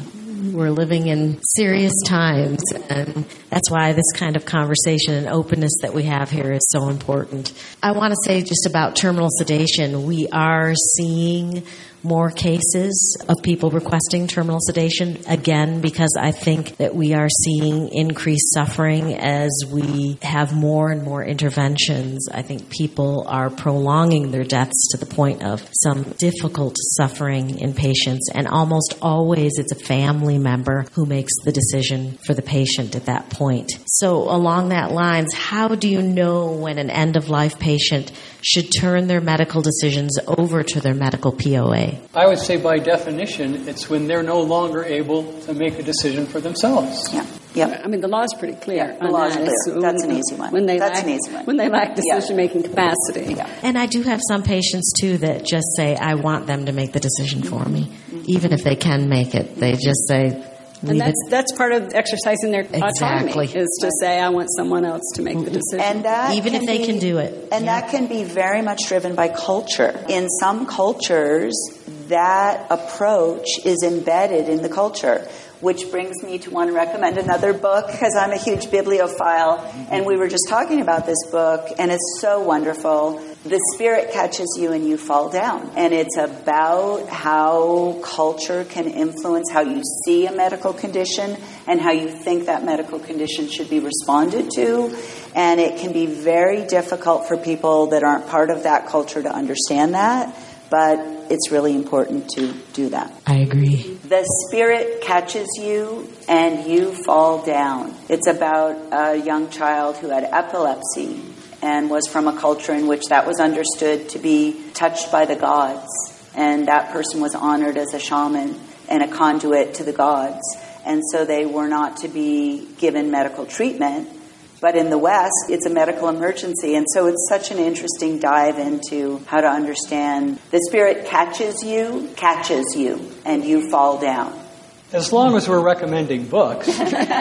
We're living in serious times, and that's why this kind of conversation and openness that we have here is so important. I want to say just about terminal sedation, we are seeing more cases of people requesting terminal sedation, again, because I think that we are seeing increased suffering as we have more and more interventions. I think people are prolonging their deaths to the point of some difficult suffering in patients, and almost always it's a family member who makes the decision for the patient at that point. So along that lines, how do you know when an end-of-life patient should turn their medical decisions over to their medical P O A? I would say by definition, it's when they're no longer able to make a decision for themselves. Yeah. Yep. I mean, the law is pretty clear. Yeah, the law is that. clear. It's That's when, an easy one. When they That's lack, an easy one. When they lack decision-making capacity. Yeah. And I do have some patients, too, that just say, I want them to make the decision for me. Mm-hmm. Even if they can make it, they just say, and that's, that's part of exercising their exactly. autonomy, is to say, I want someone else to make the decision. And that Even if they be, can do it. And yeah. that can be very much driven by culture. In some cultures, that approach is embedded in the culture, which brings me to want to recommend another book, because I'm a huge bibliophile, and we were just talking about this book, and it's so wonderful. The Spirit Catches You and You Fall Down. And it's about how culture can influence how you see a medical condition and how you think that medical condition should be responded to. And it can be very difficult for people that aren't part of that culture to understand that, but it's really important to do that. I agree. The Spirit Catches You and You Fall Down. It's about a young child who had epilepsy and was from a culture in which that was understood to be touched by the gods. And that person was honored as a shaman and a conduit to the gods. And so they were not to be given medical treatment. But in the West, it's a medical emergency. And so it's such an interesting dive into how to understand the Spirit catches you, catches you, and you fall down. As long as we're recommending books,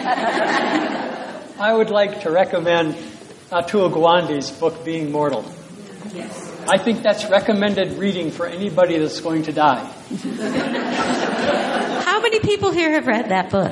I would like to recommend Atul Gawande's book, Being Mortal. Yes. I think that's recommended reading for anybody that's going to die. How many people here have read that book?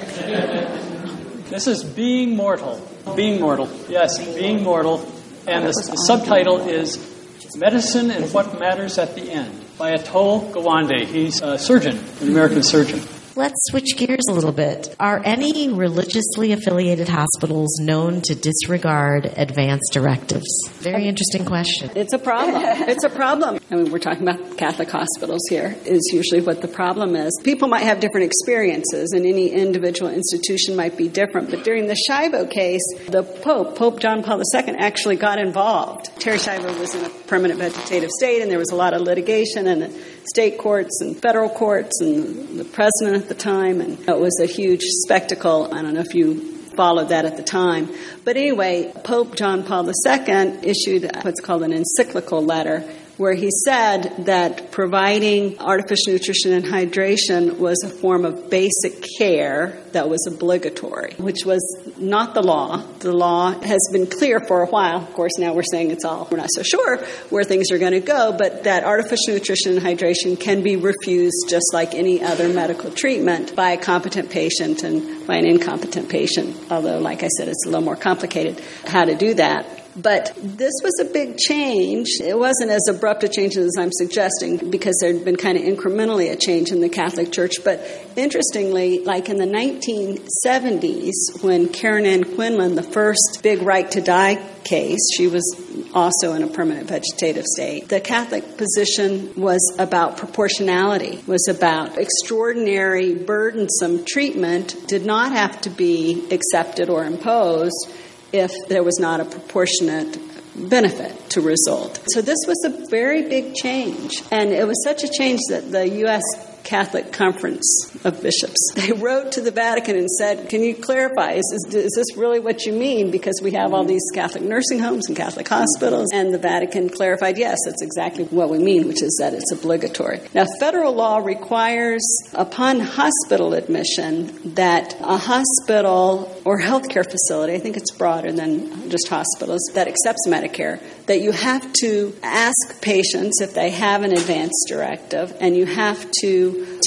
This is Being Mortal. Being Mortal. Yes, Being Mortal. And the, the subtitle is Medicine and What Matters at the End by Atul Gawande. He's a surgeon, an American surgeon. Let's switch gears a little bit. Are any religiously affiliated hospitals known to disregard advance directives? Very interesting question. It's a problem. It's a problem. I mean, we're talking about Catholic hospitals here, is usually what the problem is. People might have different experiences, and any individual institution might be different. But during the Shivo case, the Pope, Pope John Paul the Second, actually got involved. Terry Shivo was in a permanent vegetative state, and there was a lot of litigation in the state courts and federal courts and the president at the time, and it was a huge spectacle. I don't know if you followed that at the time. But anyway, Pope John Paul the Second issued what's called an encyclical letter, where he said that providing artificial nutrition and hydration was a form of basic care that was obligatory, which was not the law. The law has been clear for a while. Of course, now we're saying it's all, we're not so sure where things are going to go, but that artificial nutrition and hydration can be refused just like any other medical treatment by a competent patient and by an incompetent patient, although, like I said, it's a little more complicated how to do that. But this was a big change. It wasn't as abrupt a change as I'm suggesting, because there had been kind of incrementally a change in the Catholic Church. But interestingly, like in the nineteen seventies, when Karen Ann Quinlan, the first big right to die case, she was also in a permanent vegetative state. The Catholic position was about proportionality, was about extraordinary, burdensome treatment did not have to be accepted or imposed if there was not a proportionate benefit to result. So this was a very big change. And it was such a change that the U S Catholic Conference of Bishops, they wrote to the Vatican and said, can you clarify, is this, is this really what you mean? Because we have all these Catholic nursing homes and Catholic hospitals. And the Vatican clarified, yes, that's exactly what we mean, which is that it's obligatory. Now, federal law requires, upon hospital admission, that a hospital or healthcare facility, I think it's broader than just hospitals, that accepts Medicare, that you have to ask patients if they have an advance directive, and you have to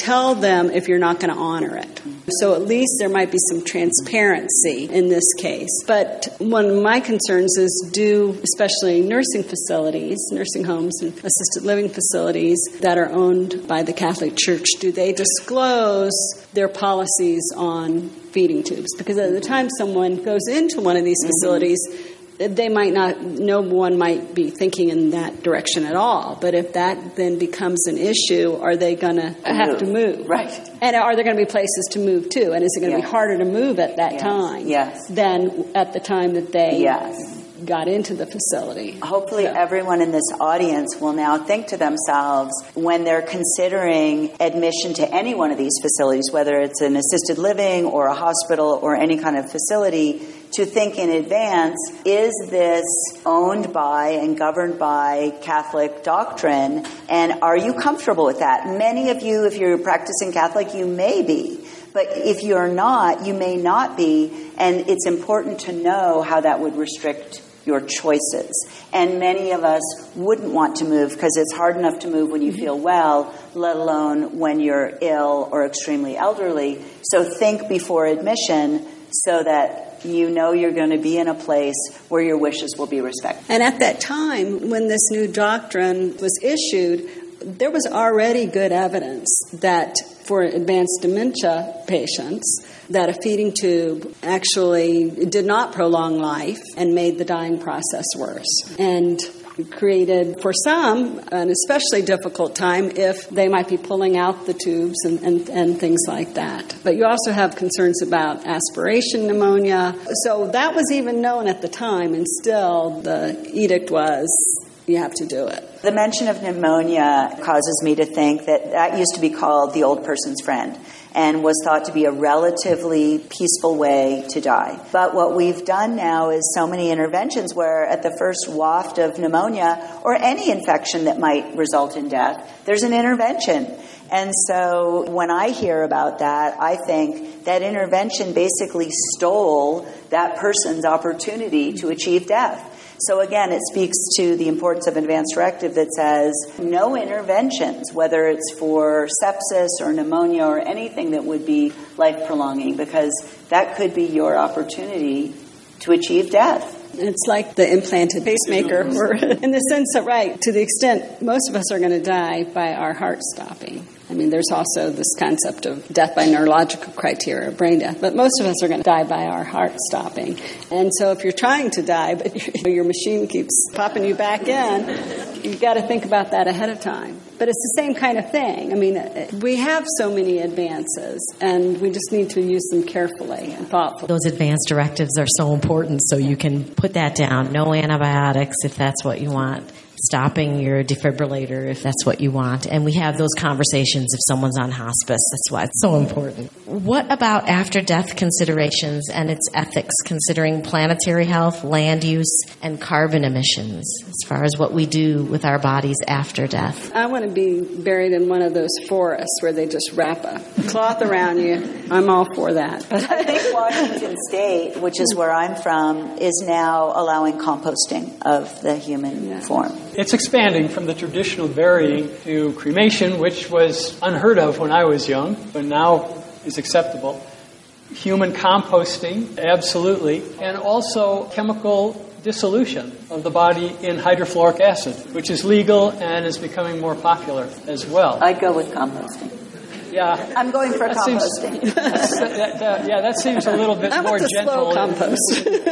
tell them if you're not going to honor it. So at least there might be some transparency in this case. But one of my concerns is, do especially nursing facilities, nursing homes and assisted living facilities that are owned by the Catholic Church, do they disclose their policies on feeding tubes? Because at the time someone goes into one of these facilities, they might not, no one might be thinking in that direction at all. But if that then becomes an issue, are they going to have to move? Right. And are there going to be places to move to? And is it going to Yes. be harder to move at that Yes. time Yes. than at the time that they Yes. got into the facility? Hopefully So- everyone in this audience will now think to themselves, when they're considering admission to any one of these facilities, whether it's an assisted living or a hospital or any kind of facility, to think in advance, is this owned by and governed by Catholic doctrine? And are you comfortable with that? Many of you, if you're practicing Catholic, you may be. But if you're not, you may not be. And it's important to know how that would restrict your choices. And many of us wouldn't want to move because it's hard enough to move when you feel well, let alone when you're ill or extremely elderly. So think before admission so that you know you're going to be in a place where your wishes will be respected. And at that time, when this new doctrine was issued, there was already good evidence that for advanced dementia patients, that a feeding tube actually did not prolong life and made the dying process worse. And created for some an especially difficult time if they might be pulling out the tubes and, and, and things like that. But you also have concerns about aspiration pneumonia. So that was even known at the time, and still the edict was, you have to do it. The mention of pneumonia causes me to think that that used to be called the old person's friend and was thought to be a relatively peaceful way to die. But what we've done now is so many interventions where at the first waft of pneumonia or any infection that might result in death, there's an intervention. And so when I hear about that, I think that intervention basically stole that person's opportunity to achieve death. So again, it speaks to the importance of advanced directive that says no interventions, whether it's for sepsis or pneumonia or anything that would be life-prolonging, because that could be your opportunity to achieve death. It's like the implanted pacemaker, or in the sense that, right, to the extent most of us are going to die by our heart stopping. I mean, there's also this concept of death by neurological criteria, brain death, but most of us are going to die by our heart stopping. And so if you're trying to die, but your machine keeps popping you back in, you've got to think about that ahead of time. But it's the same kind of thing. I mean, we have so many advances, and we just need to use them carefully and thoughtfully. Those advanced directives are so important, so you can put that down. No antibiotics if that's what you want. Stopping your defibrillator if that's what you want. And we have those conversations if someone's on hospice. That's why it's so important. What about after-death considerations and its ethics, considering planetary health, land use, and carbon emissions, as far as what we do with our bodies after death? I want to be buried in one of those forests where they just wrap a cloth around you. I'm all for that. I think Washington State, which is where I'm from, is now allowing composting of the human Yeah. form. It's expanding from the traditional burying to cremation, which was unheard of when I was young, but now is acceptable. Human composting, absolutely. And also chemical dissolution of the body in hydrofluoric acid, which is legal and is becoming more popular as well. I'd go with composting. Yeah. I'm going for That composting. seems, that, that, yeah, that seems a little bit How more about the gentle. slow compost?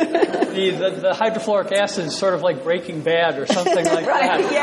The, the, the hydrofluoric acid is sort of like Breaking Bad or something like Right, that.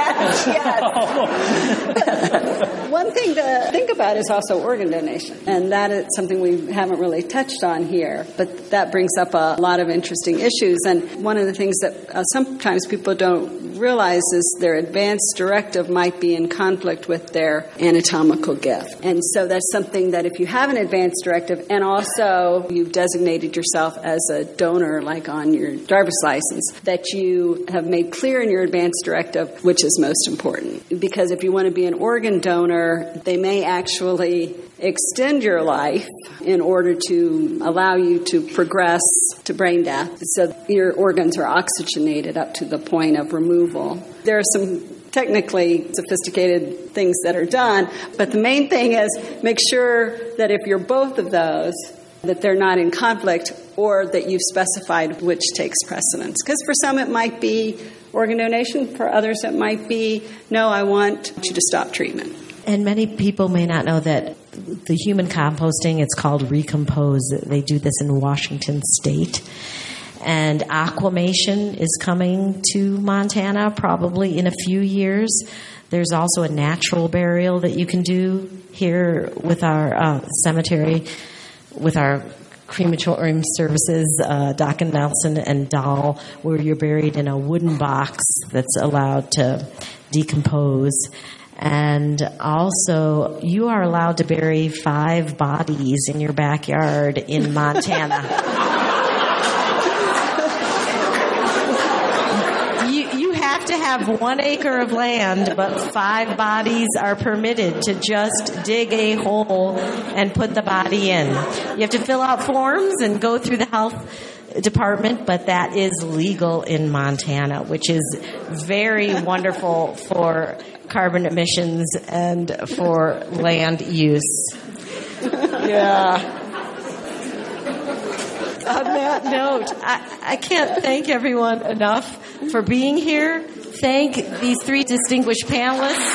yes, yes. One thing to think about is also organ donation, and that is something we haven't really touched on here, but that brings up a lot of interesting issues. And one of the things that uh, sometimes people don't realize is their advanced directive might be in conflict with their anatomical gift. And so that's something that if you have an advanced directive and also you've designated yourself as a donor, like on your driver's license, that you have made clear in your advanced directive which is most important. Because if you want to be an organ donor, they may actually extend your life in order to allow you to progress to brain death, so your organs are oxygenated up to the point of removal. There are some technically sophisticated things that are done. But the main thing is make sure that if you're both of those, that they're not in conflict or that you've specified which takes precedence. Because for some it might be organ donation, for others it might be, no, I want you to stop treatment. And many people may not know that the human composting, it's called Recompose. They do this in Washington State. And aquamation is coming to Montana probably in a few years. There's also a natural burial that you can do here with our uh, cemetery, with our crematorium services, uh, Doc and Nelson and Dahl, where you're buried in a wooden box that's allowed to decompose. And also, you are allowed to bury five bodies in your backyard in Montana. you, you have to have one acre of land, but five bodies are permitted to just dig a hole and put the body in. You have to fill out forms and go through the health department, but that is legal in Montana, which is very wonderful for carbon emissions and for land use. Yeah. On that note, I, I can't thank everyone enough for being here. Thank these three distinguished panelists.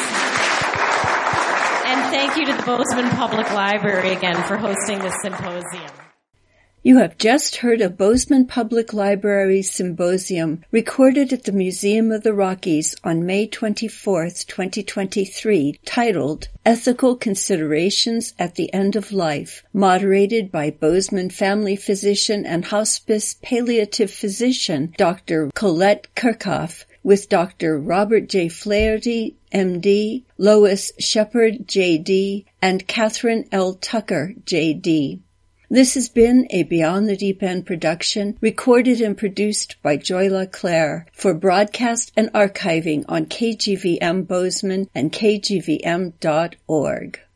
And thank you to the Bozeman Public Library again for hosting this symposium. You have just heard a Bozeman Public Library symposium recorded at the Museum of the Rockies on May twenty-fourth, twenty twenty-three, titled Ethical Considerations at the End of Life, moderated by Bozeman family physician and hospice palliative physician Doctor Colette Kirchhoff, with Doctor Robert J. Flaherty, M D, Lois Shepard, J D, and Catherine L. Tucker, J D. This has been a Beyond the Deep End production, recorded and produced by Joyla Clare for broadcast and archiving on K G V M Bozeman and K G V M dot org.